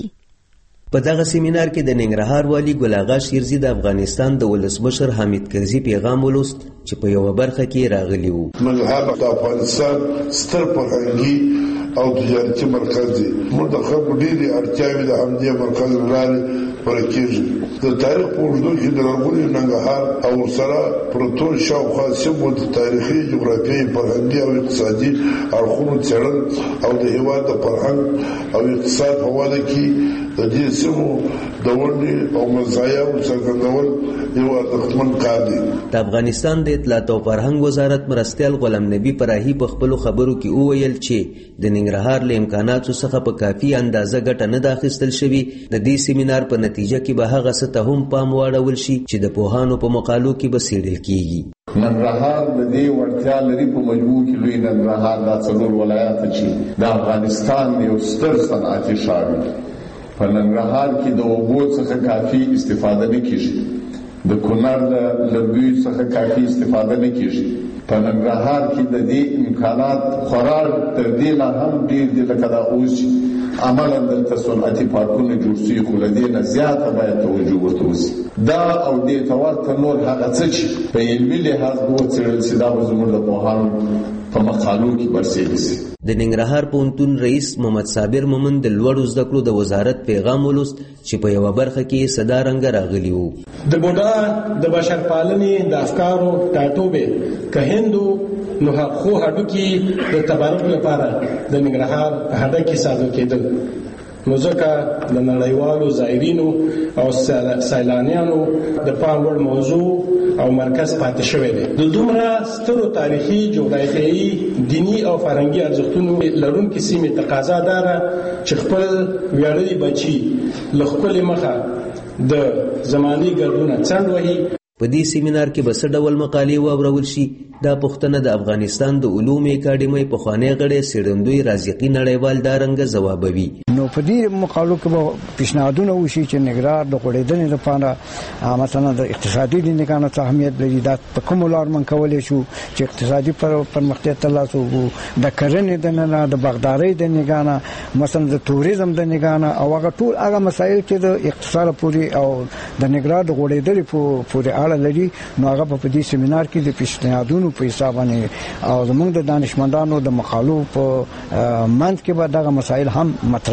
په دغه سیمینار کې د ننګرهار والی ګل اغا شیرزي د افغانستان د ولسمشر حامد کرزي پیغام ولوست چې په یو برخه کې راغلی وو. ننګرهار د افغانستان ستر فرهنګي او تجارتي مرکز دی. موږ د خلکو ډېرې اړتیاوې د همدې مرکز له لارې پوره کېږي. د تاریخ په اوږدو کې د لرغوني ننګرهار او ورسره پرتو شاوخوا سیمو د تاریخي، جغرافیایي، فرهنګي او اقتصادي اړخونو څېړل او د هېواد د فرهنګ او اقتصاد په وده کې د دې سیمو د ونډې او مزایاوو څرګندول یو ارزښتمن کار دی. د افغانستان د اطلاعات او فرهنګ وزارت مرستیال غلام نبی پراهي په خپلو خبرو کې وویل چې د ننګرهار له امکاناتو څخه په کافي اندازه ګټه نه ده اخیستل شوې. د دې سیمینار په نتیجه کې به هغه څه ته هم پام واړول شي چې د پوهانو په مقالو کې به څېړل کېږي. ننګرهار د دې وړتیا لري په مجموع کې لوی ننګرهار دا څلور ولایات چې د افغانستان یو ستر صنعتي ښار دی. په ننګرهار کې د اوبو څخه کافي استفاده نه کیږي، د کونړ د لرګیو څخه کافي استفاده نه کیږي. په ننګرهار کې د دې امکانات خورا تر دې نه هم ډېر دي لکه دا اوس عملا دلته صنعتي پارکونه جوړ شوي، خو له دې نه زیاته باید توجه ورته وشي. دا او دې ته ورته نور هغه څه چې په علمي لحاظ وڅېړل شي دا به زموږ د پوهانو په مقالو کې برسېږي شي. د ننګرهار پوهنتون رئیس محمد صابر مومن د لوړو زده کړو د وزارت پیغام ولوست چې په یوه برخه کې صدا رنګه راغلی وو. د بوډا د بشرپالنې د افکارو ټاټوبې که هندو نو خو هډوکي د تبارک لپاره د ننګرهار هډوکي ساتل کېدل، نو ځکه د نړیوالو زایرینو او سیلانیانو د پام وړ موضوع او مرکز پاتې شوی دی. د دومره سترو تاریخي، جغرافیایي، دینی او فرهنګي ارزښتونو لرونکي سیمې تقاضا دا ده چې خپل ویاړلي بچي له ښکلې مخه د زماني ګردونه څنډ وهي. په دې سیمینار کې به څه ډول مقالې واورول شي؟ دا پوښتنه د افغانستان د علومو اکاډمۍ پخوانی غړی څېړندوی رازقي نړیوال دا رنګه ځوابوي. نو په دې مقالو کې به پیشنهادونه وشي چې ننګرهار د غوړېدنې لپاره مثلا د اقتصادي دینګانو څه اهمیت لري، دا په کومو لار من کولی شو چې اقتصادي پرمختیا ترلاسه وکړو، د کرنې دننه، د باغدارۍ دنګانه، مثلا د توریزم دنګانه او هغه ټول هغه مسایل چې د اقتصاد پورې او د ننګرهار د غوړېدنې پورې اړه لري، نو هغه په دې سیمینار کې د پیشنهادونو په حساب باندې او زموږ د دانشمندانو د مقالو په منځ کې به دغه مسایل هم مطرح شي.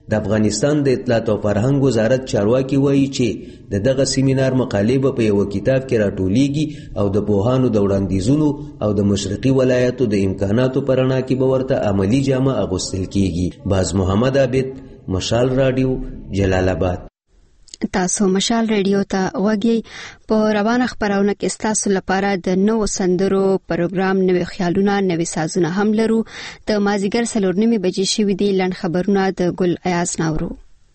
د افغانستان د اطلاعات او فرهنګ وزارت چارواکي وایي چې د دغه سیمینار مقالې به په یو کتاب کې راټولیږي او د پوهانو د وړاندیزونو او د مشرقي ولایتو د امکاناتو په رڼا کې به ورته عملي جامه اغوستل کیږي. باز محمد عابد، مشال رادیو، جلال آباد. تاسو مشال رادیو ته وګورئ. په روانه خبرونه کې تاسو لپاره د نوو سندرو پروګرام، نوې خیالونه، نوې سازونه هم لرو. د مازیګر څلور نیمې بجې شوې دي. لنډ خبرونه د ګل ایاز ناورو.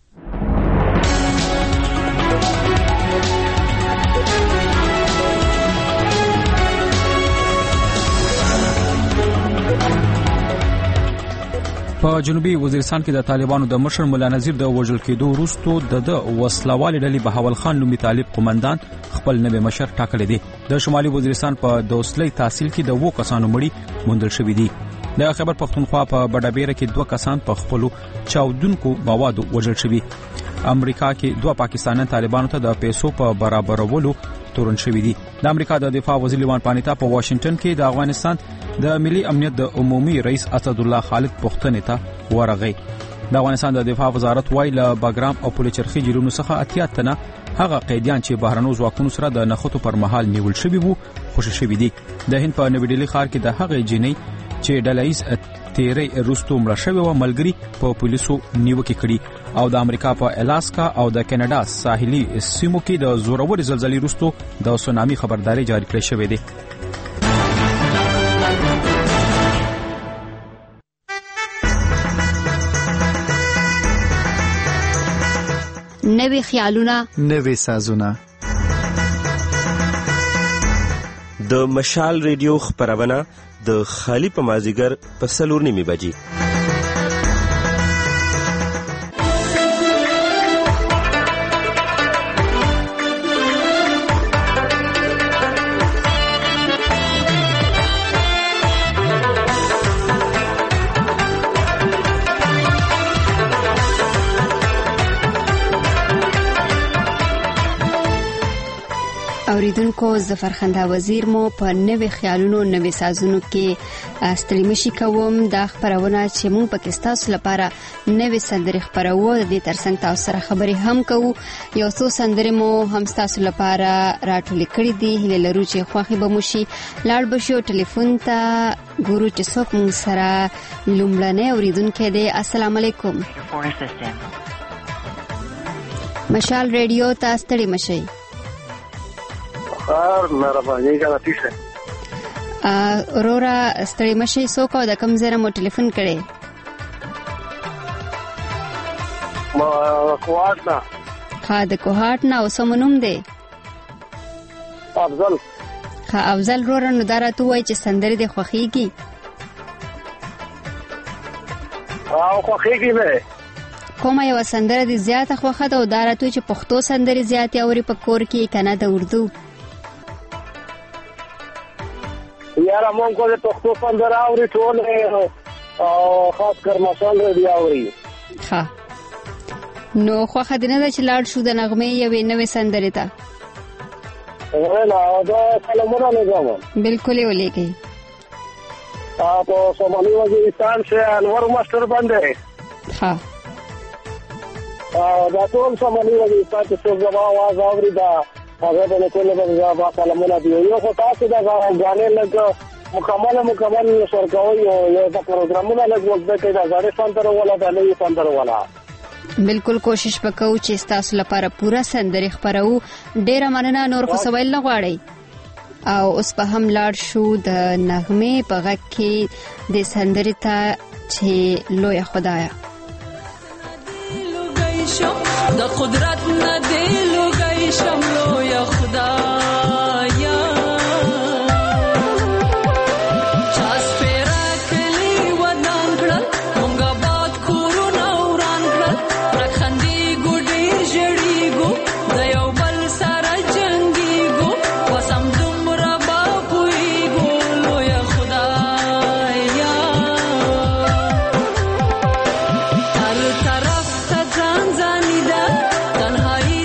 په جنوبي وزیرستان کې د طالبانو د مشر مولا نذیر د وژل کېدو وروسته د وسلوال ډلې بهاول خان نومي طالب قومندان خپل نوی مشر ټاکلی دی. د شمالي وزیرستان په دوسلي تحصیل کې د وو کسانو مړي موندل شوي دي. د خیبر پختونخوا په بډابیره کې دوه کسان په خپلو چاودونکو موادو وژل شوي. امریکا کې دوه پاکستاني طالبانو ته د پیسو په برابرولو تورن شوي دي. د امریکا د دفاع وزیر لیوان پانیتا په واشنگټن کې د افغانستان د ملي امنیت د عمومي رئیس اسد الله خالد پختنې ته ورغی. د افغانستان د دفاع وزارت وایي له باګرام او پولیچرخي جیلونو څخه اتیا تنه هغه قیدیان چې بهرنو ځواکونو سره د نخښتو پر مهال نیول شوي وو خوشي شوي دي. د هند په نوی ډیلی ښار کې د هغې جینۍ چې ډلهییز تیرې وروسته مړه شوې وه ملګري په پولیسو نیوکې کړي. او د امریکا په الاسکا او د کینیډا ساحلي سیمو کې د زورورې زلزلې وروسته د سونامي خبرداري جاری کړې شوې ده. نوې خیالونه، نوې سازونه. د مشال ریډیو خبرونه د خالی په مازیګر په څلور نیمې بجې. اوریدونکو، ظفر خندا وزیر مو په نوې خیالونو، نوې سازونو کې ستړي مشي کوم. دا خبرونه چې مو پکې تاسو لپاره نوې سندرې خبرو، د دې ترڅنګ تاسو سره خبرې هم کوو. یو څو سندرې مو هم تاسو لپاره راټولې کړې دي. هیله لرو چې خوښي به مو شي. لاړ بشو ټلیفون ته ګورو چې څوک مو سره لومړنی اوریدونکی دی. السلام علیکم. مشال ریډیو ته ستړي مشئ. خیر مهرباني کنه پیښه اورورا ستړي مشي. څوک او د کوم ځای مو ټلیفون کړي؟ ما کوهاټ نه. ها د کوهاټ نه. او سمونوم دی؟ افضل. ها افضل رورا نو دارته وای چې سندري د خوخيږي. او خوخيږي نه. کومه یو سندره د زیاته خوخه ده او دارته چې پښتو سندري زیاتې اوري په کور کې کنه د اردو؟ یاره مونږ کو د پښتو سندره اوري ټول او خاص کر مشال ریډیو اوري. ها نو خوخه دینه چې لاړ شو د نغمه یوې نوې سندره ته. ولا دا سلامونه لګوم. بالکل یې ولېږي. تاسو سومالي وزیرستان سے انور ماستر باندې. ها دا ټول سومالي وزیرستان څخه زما आवाज اوري. دا هغه د ټول په ځای سلامونه دی. یو څه تاسو دا غاڼې لګ مکمل مکمل سرکوي یو دا پروګرامونه لګ وخت کې دا غاړي سندره ولا دا نه سندره ولا. بالکل کوشش وکاو چې تاسو لپاره پورا سندري خبرو. ډیره مننه. نور خو سوال نه غواړي. او اوس په هم لاړ شو د نغمه په غږ کې د سندري ته چې لوی خدایا د قدرت نه دی لوګي شملو یا خدایا چاس پیرا کلی ودان کړل مونږ باد کورونه وران کړل رخندي ګډي جړي ګو د یو بل سره جنگي ګو وسم دومره با پوي ګو لو یا خدایا هر طرف ته ځان ځاني دا تنهایی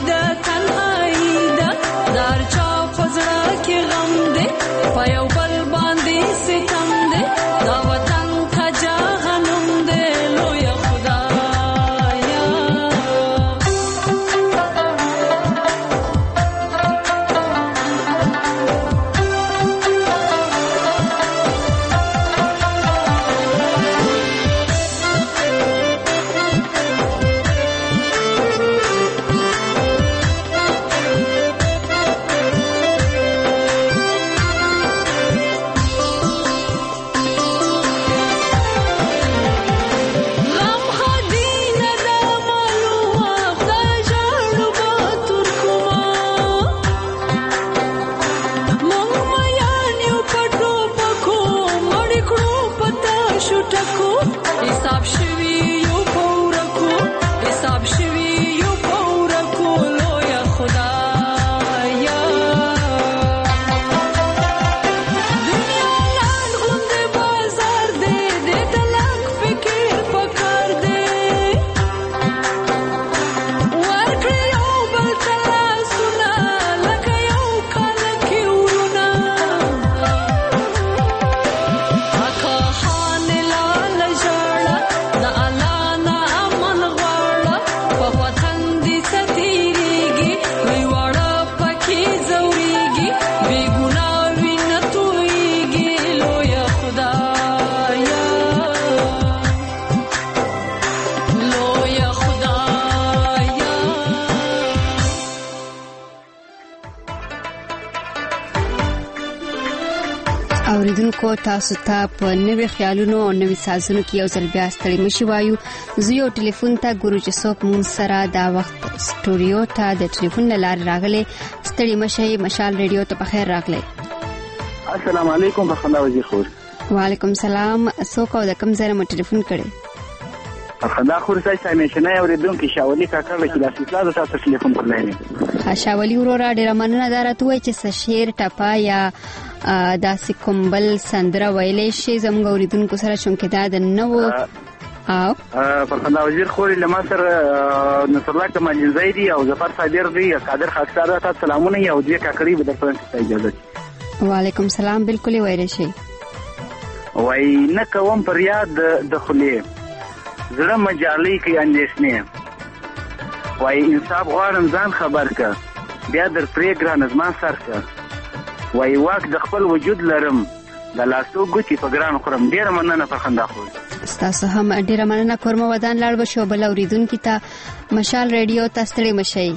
اوریدونکو تاسو ته په نوي خیالونو او نوي سازونو کې یو ځل بیا ستړي مشي وایو. زه یو ټلیفون ته ګورو چې څوک مون سره دا وخت سټوډیو ته د ټلیفون لار راغله. ستړي مشي مشال ریډیو ته په خیر راغله. السلام علیکم فرخنده وزیر خور. وعلیکم السلام. څوک او د کوم ځای نه ټلیفون کړي؟ فرخنده خور سای سمیشنه اوریدونکو شاولي کاکړ چې د اصلاح تاسو ټلیفون کړلای. خاشاولي ورور ډیر مننه درته وای چې سشیر ټپا یا داسې کومبل سندره ویلې شي زموږ اوریدونکو سره چونکې دا د نوو او فرخنده وزیر خور له ما سره نصر الله کمال زیدی او ظفر صادر دی قادر خاکسار ته سلامونه یو دی کاکړي به درته اجازه. وعلیکم السلام. بالکل ویل شي. وای نه کوم پر یاد د خلی زړه مجالي کې اندېښنه وای انصاف غواړم ځان خبر کا بیا در پریګران از ما سر کا وای واک د خپل وجود لرم د لاسو ګوتی په ګران خورم. ډیر مننه فرخنده خو تاسو هم ډیر مننه کوم. ودان لاړ بشو بل اوریدونکو ته مشال ریډیو ته ستړي مشي.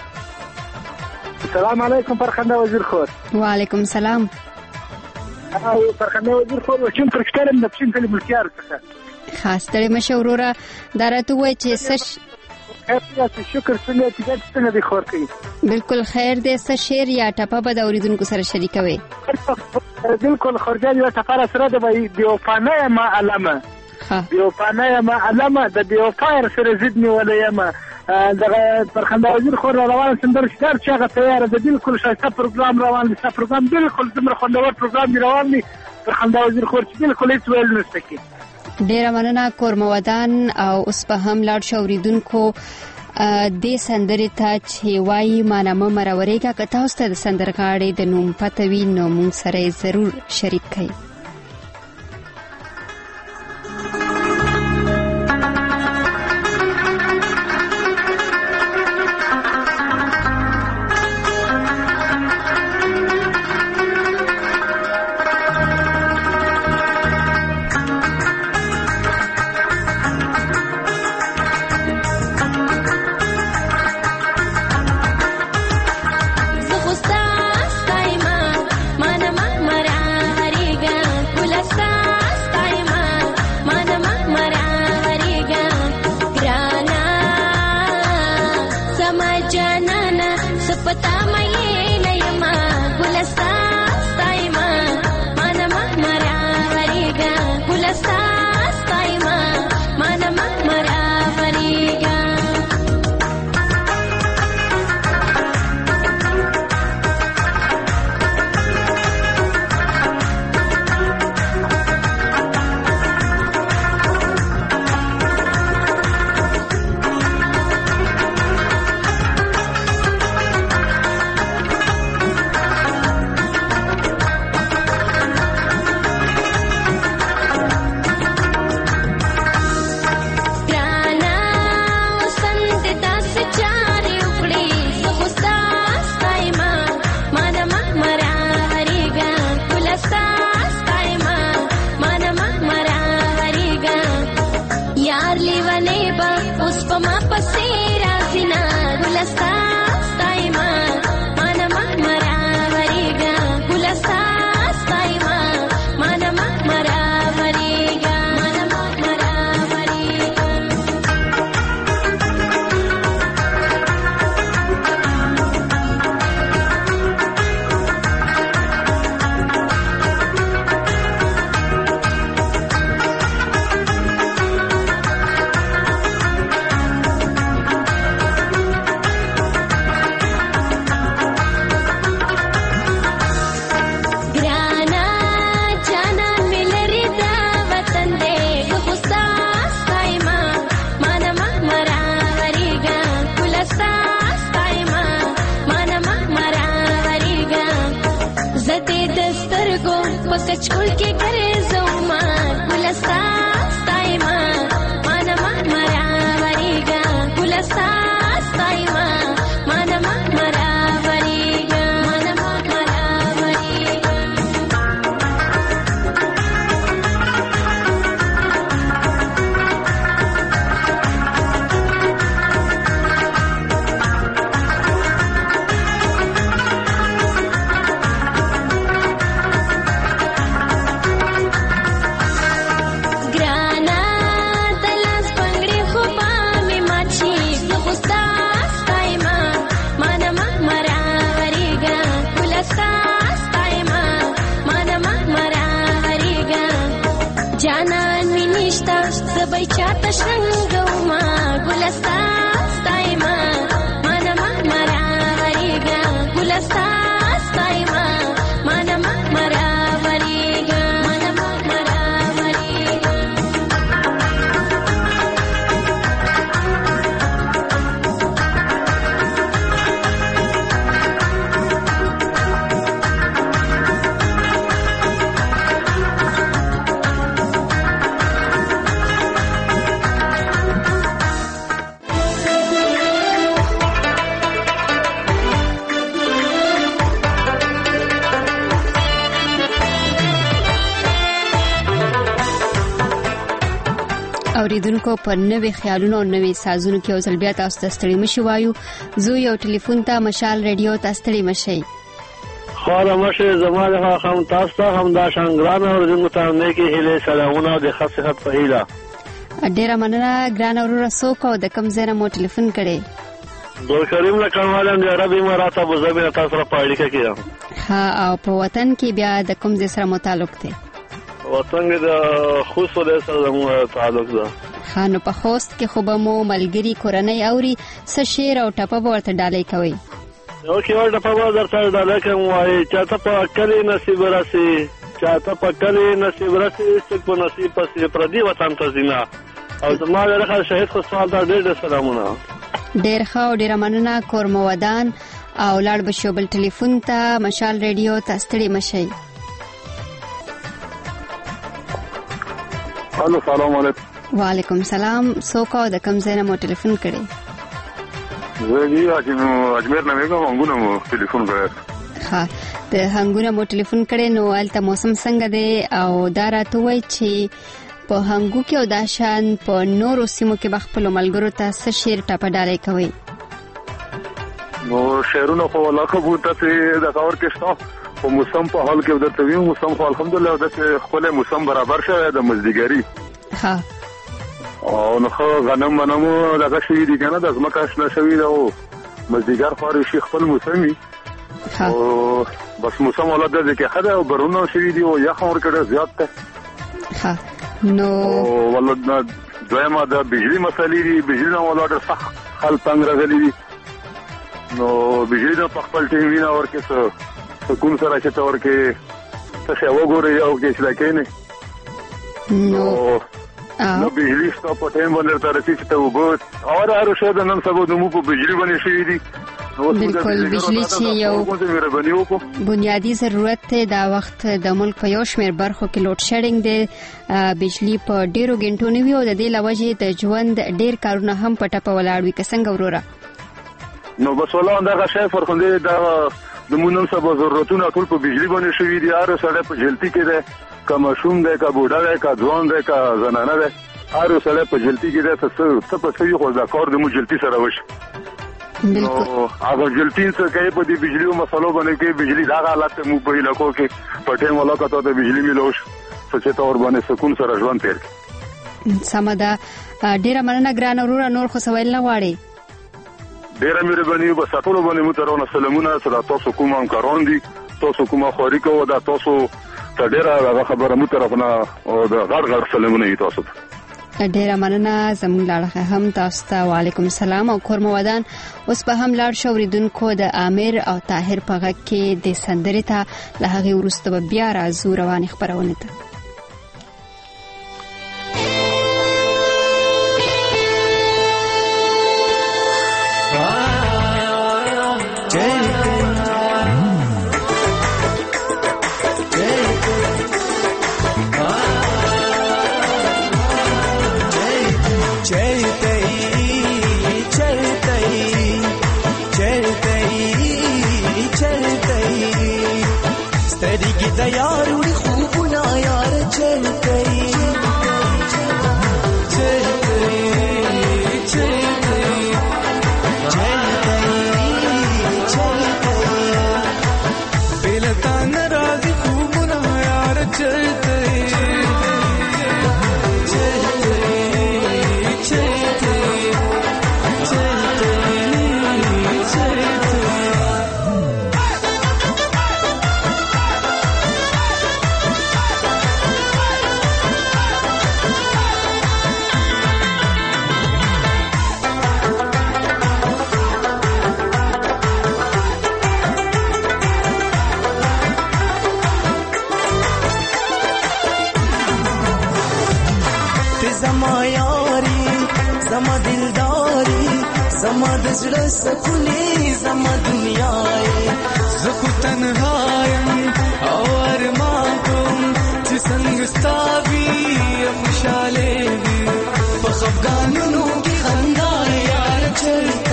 السلام علیکم فرخنده وزیر خور. وعلیکم السلام. او فرخنده وزیر خور وچم کرشکرم د پښین کلی ملکیار څخه خاص ستړي مشي وروره درته وای چې سش شکر څنګه چې څنګه دي خور کوي. بالکل خیر دې. څه شعر یا ټپه به د اوریدونکو سره شریکوي؟ بالکل خورجان یو ټپه سره د بیوفانه ما علامه بیوفانه ما علامه د بیوفایر سره زد نیولې ما دغه فرخنده وزیر خور روان سندر شکار چې هغه تیار د بالکل شایسته پروګرام روان دي. څه پروګرام بالکل زمره خوندور پروګرام دی روان دي فرخنده وزیر خور چې بالکل هیڅ ویل نشته کی. ډیر مننه کورم ودان. او اوس په هم لاړ شوریدونکو د سندرې ته چې وایي مانامه مرورېګه که تاسو ته د سندرغاړې د نوم پته وي نو موږ سره ضرور شریک کړئ. कचकुल के करे जोमा गुलस्ता साइमा मानमा मरावरीगा गुलस्ता साइमा मानमा मरावरीगा मानमा मरावरीगा جانان می نشتا زبای چاته شرنګوما ګلستا ستایما مانا ما مرا وریګا ګلستا ستایما مانا ما مرا وریګا مانا ما مرا وریګا اوریدونکو په نوې خیالونو او نوې سازونو کې اوسل بیا تاسو ته ستړي مشي وایو زه یو ټلیفون ته مشال ریډیو ته ستړي مشي خاله مشه زماده هم تاسو ته هم دا شنګران اوریدونکو ته نه کې هله سلامونه د خاصه فهیلا ډیره مننه ګران اورو رسو کو د کم زره مو ټلیفون کړي دو کریم له کومه د عربي امارات ابو ظبي تاسو سره پاړی کې ها او په وطن کې بیا د کوم ځای سره متعلق دی وطن د خوست ولایت سره مو تعلق ده خانو په خوست کې خو به مو ملګری کورنۍ اوري څه شعر او ټپه ورته ډالۍ کوي یو کې ورته په درته ډالۍ کوم وایي چې ته په کلی نصیب راسي چې ته په کلی نصیب راسي څوک په نصیب پسې پردي وطن ته ځینا او زما له شهید خو سوال ته ډېر سلامونه ډېر ښه او ډېره مننه کورمو ودان او لاړ بشو بل ټلیفون ته مشال ریډیو ته ستړي مشي الو سلام علیکم وعلیکم سلام سوکا د کم ځای نه مو ټلیفون کړی زه دی اجمیر نه مې کوم مو ټلیفون کړی ها د هنګونه مو ټلیفون کړی نو الته موسم څنګه دی او دا راته وای چې په هنګو کې او دا شان په نورو سیمو کې بخپل ملګرو ته څه شعر ټاپه ډالۍ کوي نو شعرونه خو لکه بوته چې د کور کې شته په موسم په حال کې د توی موسم خو الحمدلله د خپل موسم برابر شوی د مزدګری ها او نو غنم منمو دغه شی دي کنه د زما کاش نشوي دا مزدګر خو شي خپل موسمي ها او بس موسم ولادت د کې خدای او برونو شي دي او یا خور کړه زیات ته ها نو ولادت دویمه د بجلی مسلې دي بجلی نو ولادت صح خل څنګه راغلي دي نو بجلی د خپل ټیم وینا ورکه سکون سره چې تور کې څه وګوري او کې چې لکه نو نو بجلی ستو په ټیم باندې تر چې ته وګور اور هر څه د نن سبا د مو په بجلی باندې شي دي بالکل بجلی چې یو بنیادی ضرورت ته دا وخت د ملک په یو شمېر برخو کې لوډ شیډینګ دی بجلی په ډیرو غنټو نه وی او د دې لوجې د ژوند ډیر کارونه هم پټه په ولاړ وي څنګه وروره نو بس ولا دا شی فرخنده دا د مونږ سبا ضرورتونه ټول په بجلی باندې شوي دي هر سړی په جلتی کې ده کا مشوم ده کا بوډا ده کا ځوان ده کا زنانه ده هر سړی په جلتی کې ده څه څه په څه خو دا کار د مو جلتی سره وشي نو هغه جلتی څه کوي په دې بجلی او مسلو باندې کې بجلی دا حالت مو په علاقو کې په ټیم ولا کته د بجلی ملوش څه ته اور باندې سکون سره ژوند تیر سمدا ډیره مننه ګران اورور نور خو سوال نه واړي ډیره مهرباني په ساتلو باندې مو ترونه سلامونه سره تاسو کوم همکاران دي تاسو کومه خوري کوو دا تاسو ته ډیره خبره مو طرفنا او دا غړ غړ سلامونه تاسو ته ډیره مننه زموږ لاړه هم تاسو ته وعلیکم السلام او کورمو ودان اوس په هم لاړ شوریدونکو د امیر او طاهر په غږ کې د سندرې ته له هغه ورسته بیا راځو روان خبرونه ته यार उड़ी खूब ना यार चल गई चल गई चल गई चल गई चल गई बेलता नाराज खूब ना यार चल गई चल गई चल गई चल गई चल गई زما یاري زما دلداري زما د زړه سکونې زما دنیا زه خو تنها یم او ارمان کوم چې څنګه ستا وي خوشحاله وي په خفګانونو کې خندا یار چلته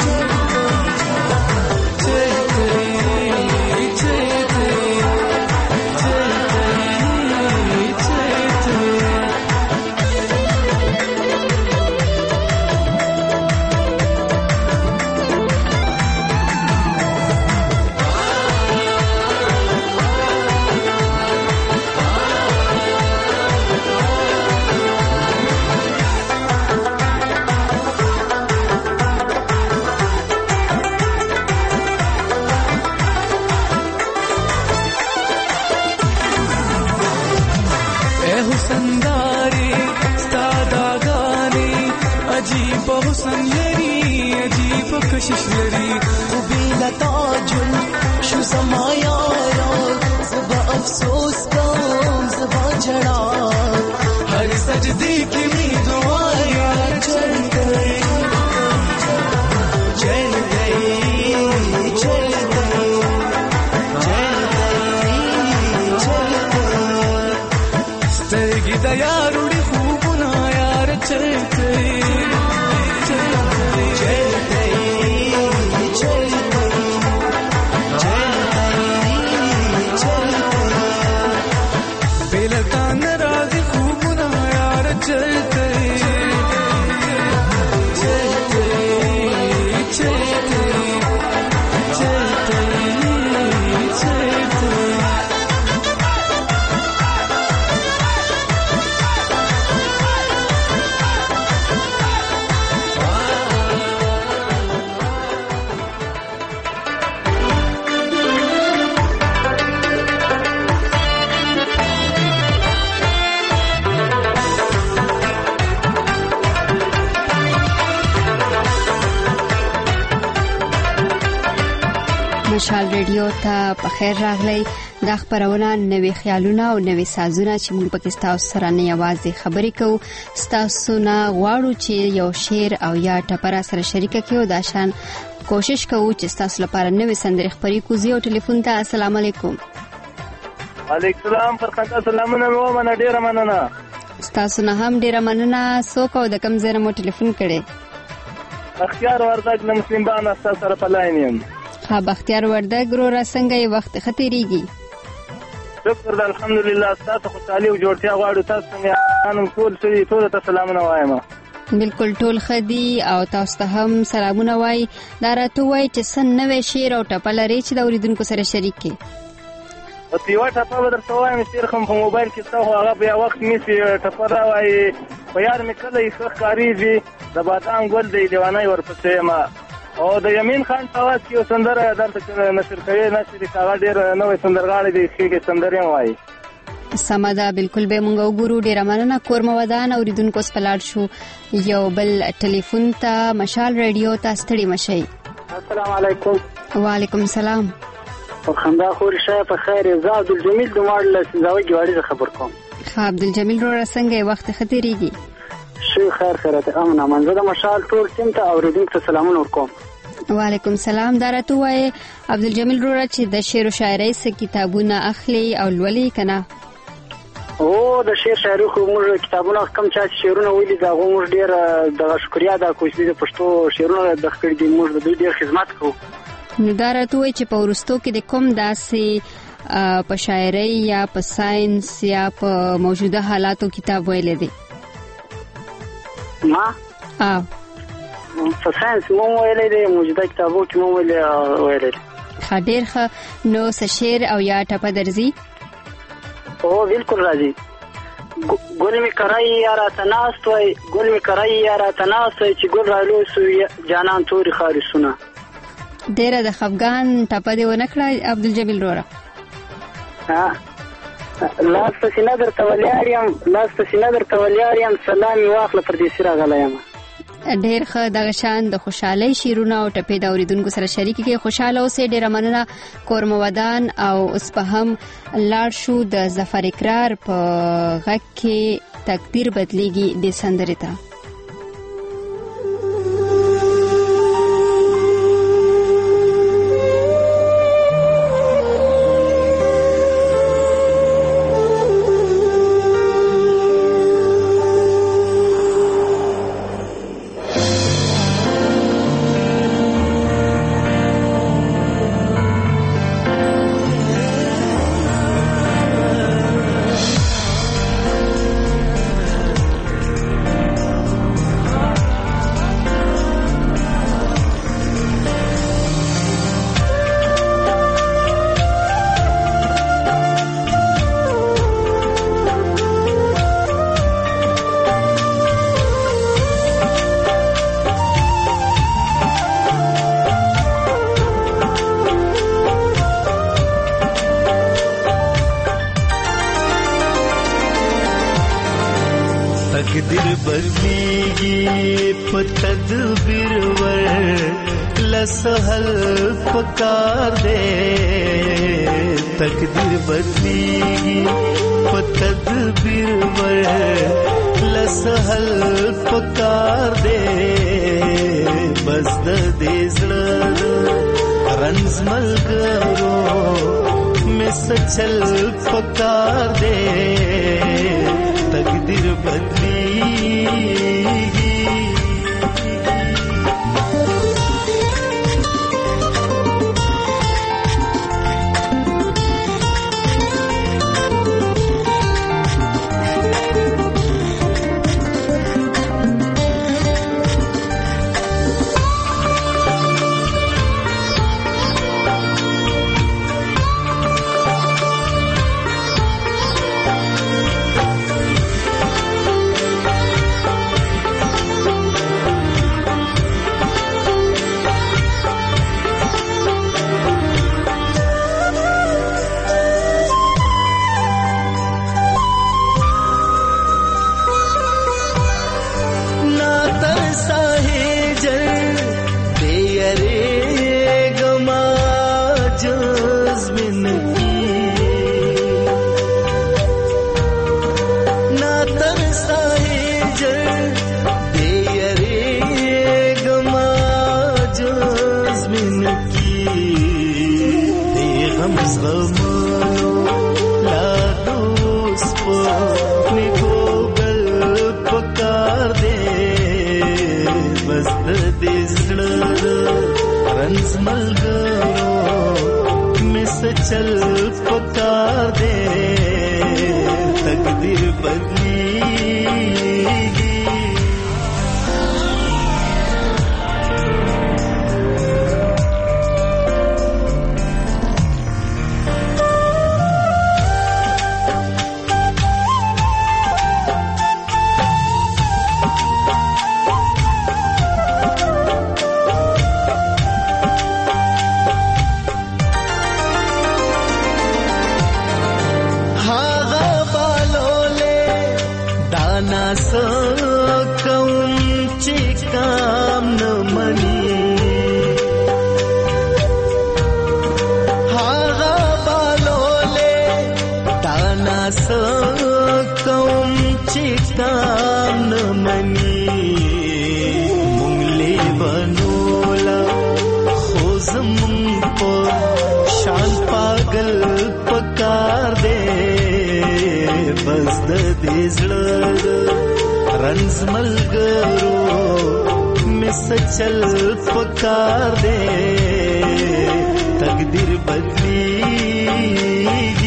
کشش لري خو بلا تاجل شو زما یارا زبا افسوس کوم زبا جڑا هر سجدی کی می دعا یار چل گئی چل گئی چل گئی چل گئی چل گئی سترګې د یارو خوبونه یار چل گئی مشال ریډیو ته په خیر راغلی. دا خبرونه نوې خیالونه او نوې سازونه چې موږ پکې تاسو سره نه یوازې خبرې کوو، تاسو نه غواړو چې یو شعر او یا ټپره سره شریکه کړو. دا شان کوشش کوو چې تاسو لپاره نوې سندرې خبرې کوزي. او ټلیفون ته السلام علیکم. وعلیکم السلام. فرخنده سلامونه مو مننه، ډیره مننه. تاسو نه هم ډیره مننه. څوک او د کوم ځای مو ټلیفون کړي؟ اختیار وردګ نه مسلم بان استاد سره په لاین یم. ها بختیار وردګ ورو څنګه یې وخت ختیریږي؟ شکر د الحمدلله. تاسو خوشحالي او جوړتیا غواړو. تاسو څنګه انم ټول سړي ټول ته سلامونه وایم. بالکل ټول خدي او تاسو ته هم سلامونه وای. دا راته وای چې سن نوې شعر او ټپه لري چې د اوریدونکو سره شریک کړي. او یو ټپه درته وایم شعر کوم په موبایل کې تاسو هغه بیا وخت نیسی ټپه را وای په یار مې کله یې ښه ښکارېږي د بادام ګل دی دیوانه ورپسې ما او د یمین خان تواز کې یو سندره درته نشر کوي نشر هغه ډېر نوې سندرغاړی دی ښې سندرې وایي. سمه ده، بالکل به مونږ وګورو. ډیره مننه. کور مو ودان اوریدونکو سپلاړ شو یو بل ټلیفون ته. مشال ریډیو ته ستړي مشئ. السلام علیکم. وعلیکم السلام. خندا خوري شای په خیر. زه عبدالجمیل دومار له سنځاوي ګواړي خبر کوم. ها عبدالجمیل رو څنګه وخت ختیریږي؟ شي خیر خیرته امن امان. زه د مشال ټول ټیم ته اوریدونکو ته سلامونه ورکوم. وعلیکم السلام. دا راته وای عبدالجمیل رو چې د شعر او شاعرۍ څخه کتابونه اخلي او لولي کنه؟ او د شعر شاعري خو موږ کتابونه کم چا شعرونه ویلي دا موږ ډیر د شکریا د کوشش د پښتو شعرونه د خپل دي موږ د دوی ډیر خدمت کوو. نو دا راته وای چې په ورستو کې د کوم داسې په شاعرۍ یا په ساينس یا په موجوده حالاتو کتاب ویل دي؟ ما اه په ساينس مو ویل دي، موجوده کتابو کې مو ویل ویل دي. خډیر خ نو شعر او یا ټپه درځي؟ او بالکل راځي. ګل می کرای یارا تناست وای ګل می کرای یارا تناست وای چې ګل رالو سو جانان توري خارسونه. ډیره د خفغان ټپه دی ونه کړای عبدالجمیل رورا؟ ها لاس په سینه درته ولیاریم لاس په سینه درته ولیاریم سلام واخله پر دې سره غلایم. ډېر ښه دغه شان د خوشحالۍ شیرونه او ټپې د اوریدونکو سره شریکې کې خوشاله اوسئ. ډېره مننه. کورمودان او اوس په هم لاړ شو د ظفر اقرار په غږ کې تقدیر بدلیږي د سندرې ته. تقدیر بدلیږي په تدبیر ور لسهل پکار دے. تقدیر بدلیږي په تدبیر ور لسهل پکار دے. بس د دې زړه رنځ ملګرو مې سچل پکار دے. تقدیر بدلیږي चल पुकार दे. तकदीर बदलेगी रंज मलगरो मिस चल पुकार दे. तकदीर बदलेगी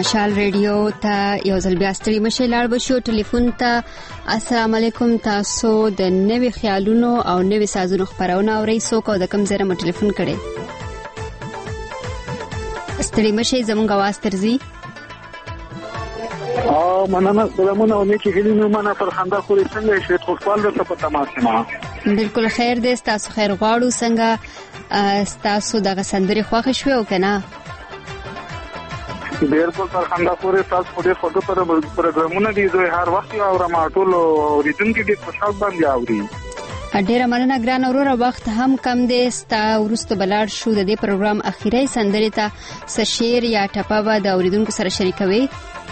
مشال ریډیو ته یو ځل بیا ستړي مشي لاړ بشو ټلیفون ته. السلام علیکم، تاسو د نوې خیالونو او نوې سازونو خبرونه اورئ؟ څوک او د کوم ځای مو ټلیفون کړي؟ ستړي مشي زموږ आवाज ترځي. او مننه سلامونه او نیکی هیلې مننه پر خندا خوري څنګه شي خوشحال ده په تماس ما. بالکل خیر دی، تاسو خیر غواړو. څنګه تاسو دغه سندري خوښ شوي او کنه؟ بالکل پر خندا خوري تاسو په دې فوټو پر پروګرامونه دي دوی هر وخت او رماټول اوریدونکو دې خوشحال باندې اوري. ډیره مننه ګران اورور، وخت هم کم دی، ستا ورستو بلاړ شو د دې پروګرام اخیری سندري ته څه شعر یا ټپه به د اوریدونکو سره شریکوي؟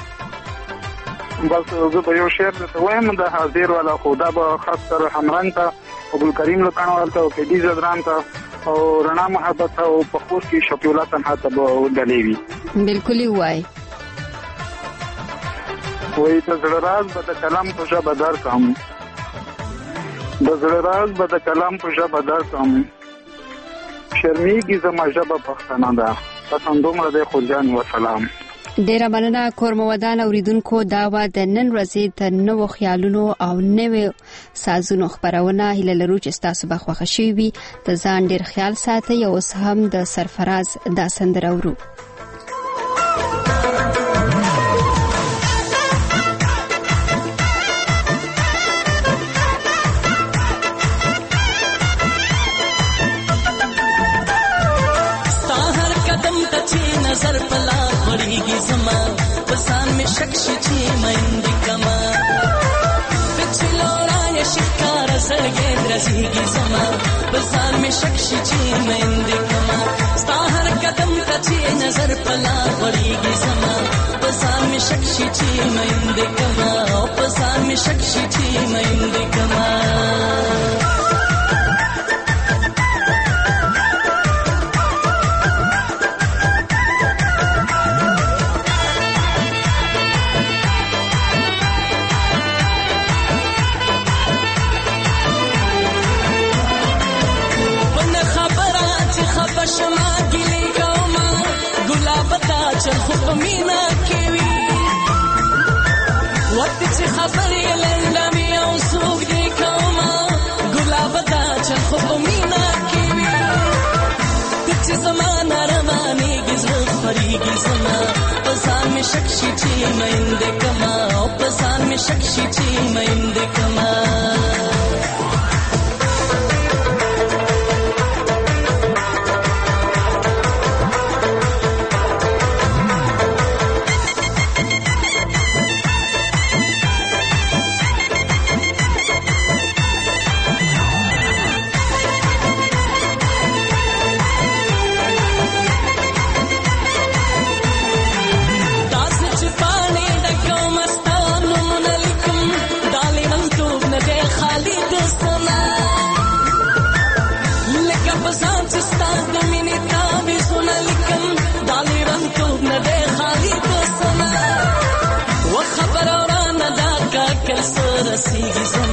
بس زه به یو شعر درته وایم د حاضر والا خدا به خاص کر همرنګ ته عبدالکریم لکانوال ته او کیدی زدران ته او رڼا محبت ته او په خوش کې شفیع الله تنها ته به ودلېوي. بالکل وای وای د زړه راز به د کلام په ژبه درکم، د زړه راز به د کلام په ژبه درکم، شرمېږي زما ژبه پښتنه ده، بس همدومره دی خو جان وسلام. ډیره مننه کورمودان اوریدونکو، دا و د نن ورځې د نوو خیالونو او نوې سازونو خبرونه. هیله لرو چې تاسو به خوښ شي وي. د ځان ډیر خیال ساتئ. اوس هم د سرفراز دا سندره اورو. नजर पला पड़ेगी समा पसान में शख्स छी महिंदी कमा पिछलो राय शिकार सरगे रसीगी समा पसान में शख्स छी महिंदी कमा स्ताहर कदम तछे नजर पला पड़ेगी समा पसान में शख्स छी महिंदी कमा पसान में शख्स छी महिंदी कमा شما ګلې کوما ګلاب تا چل خو مینا کوي وخت چې خبرې لندمي او سوق دې کوما ګلاب تا چل خو مینا کوي چې زمانہ رواني گزر فريږي سما پسان می شخصي چې مېند کما او پسان می شخصي چې مېند کما رسیږي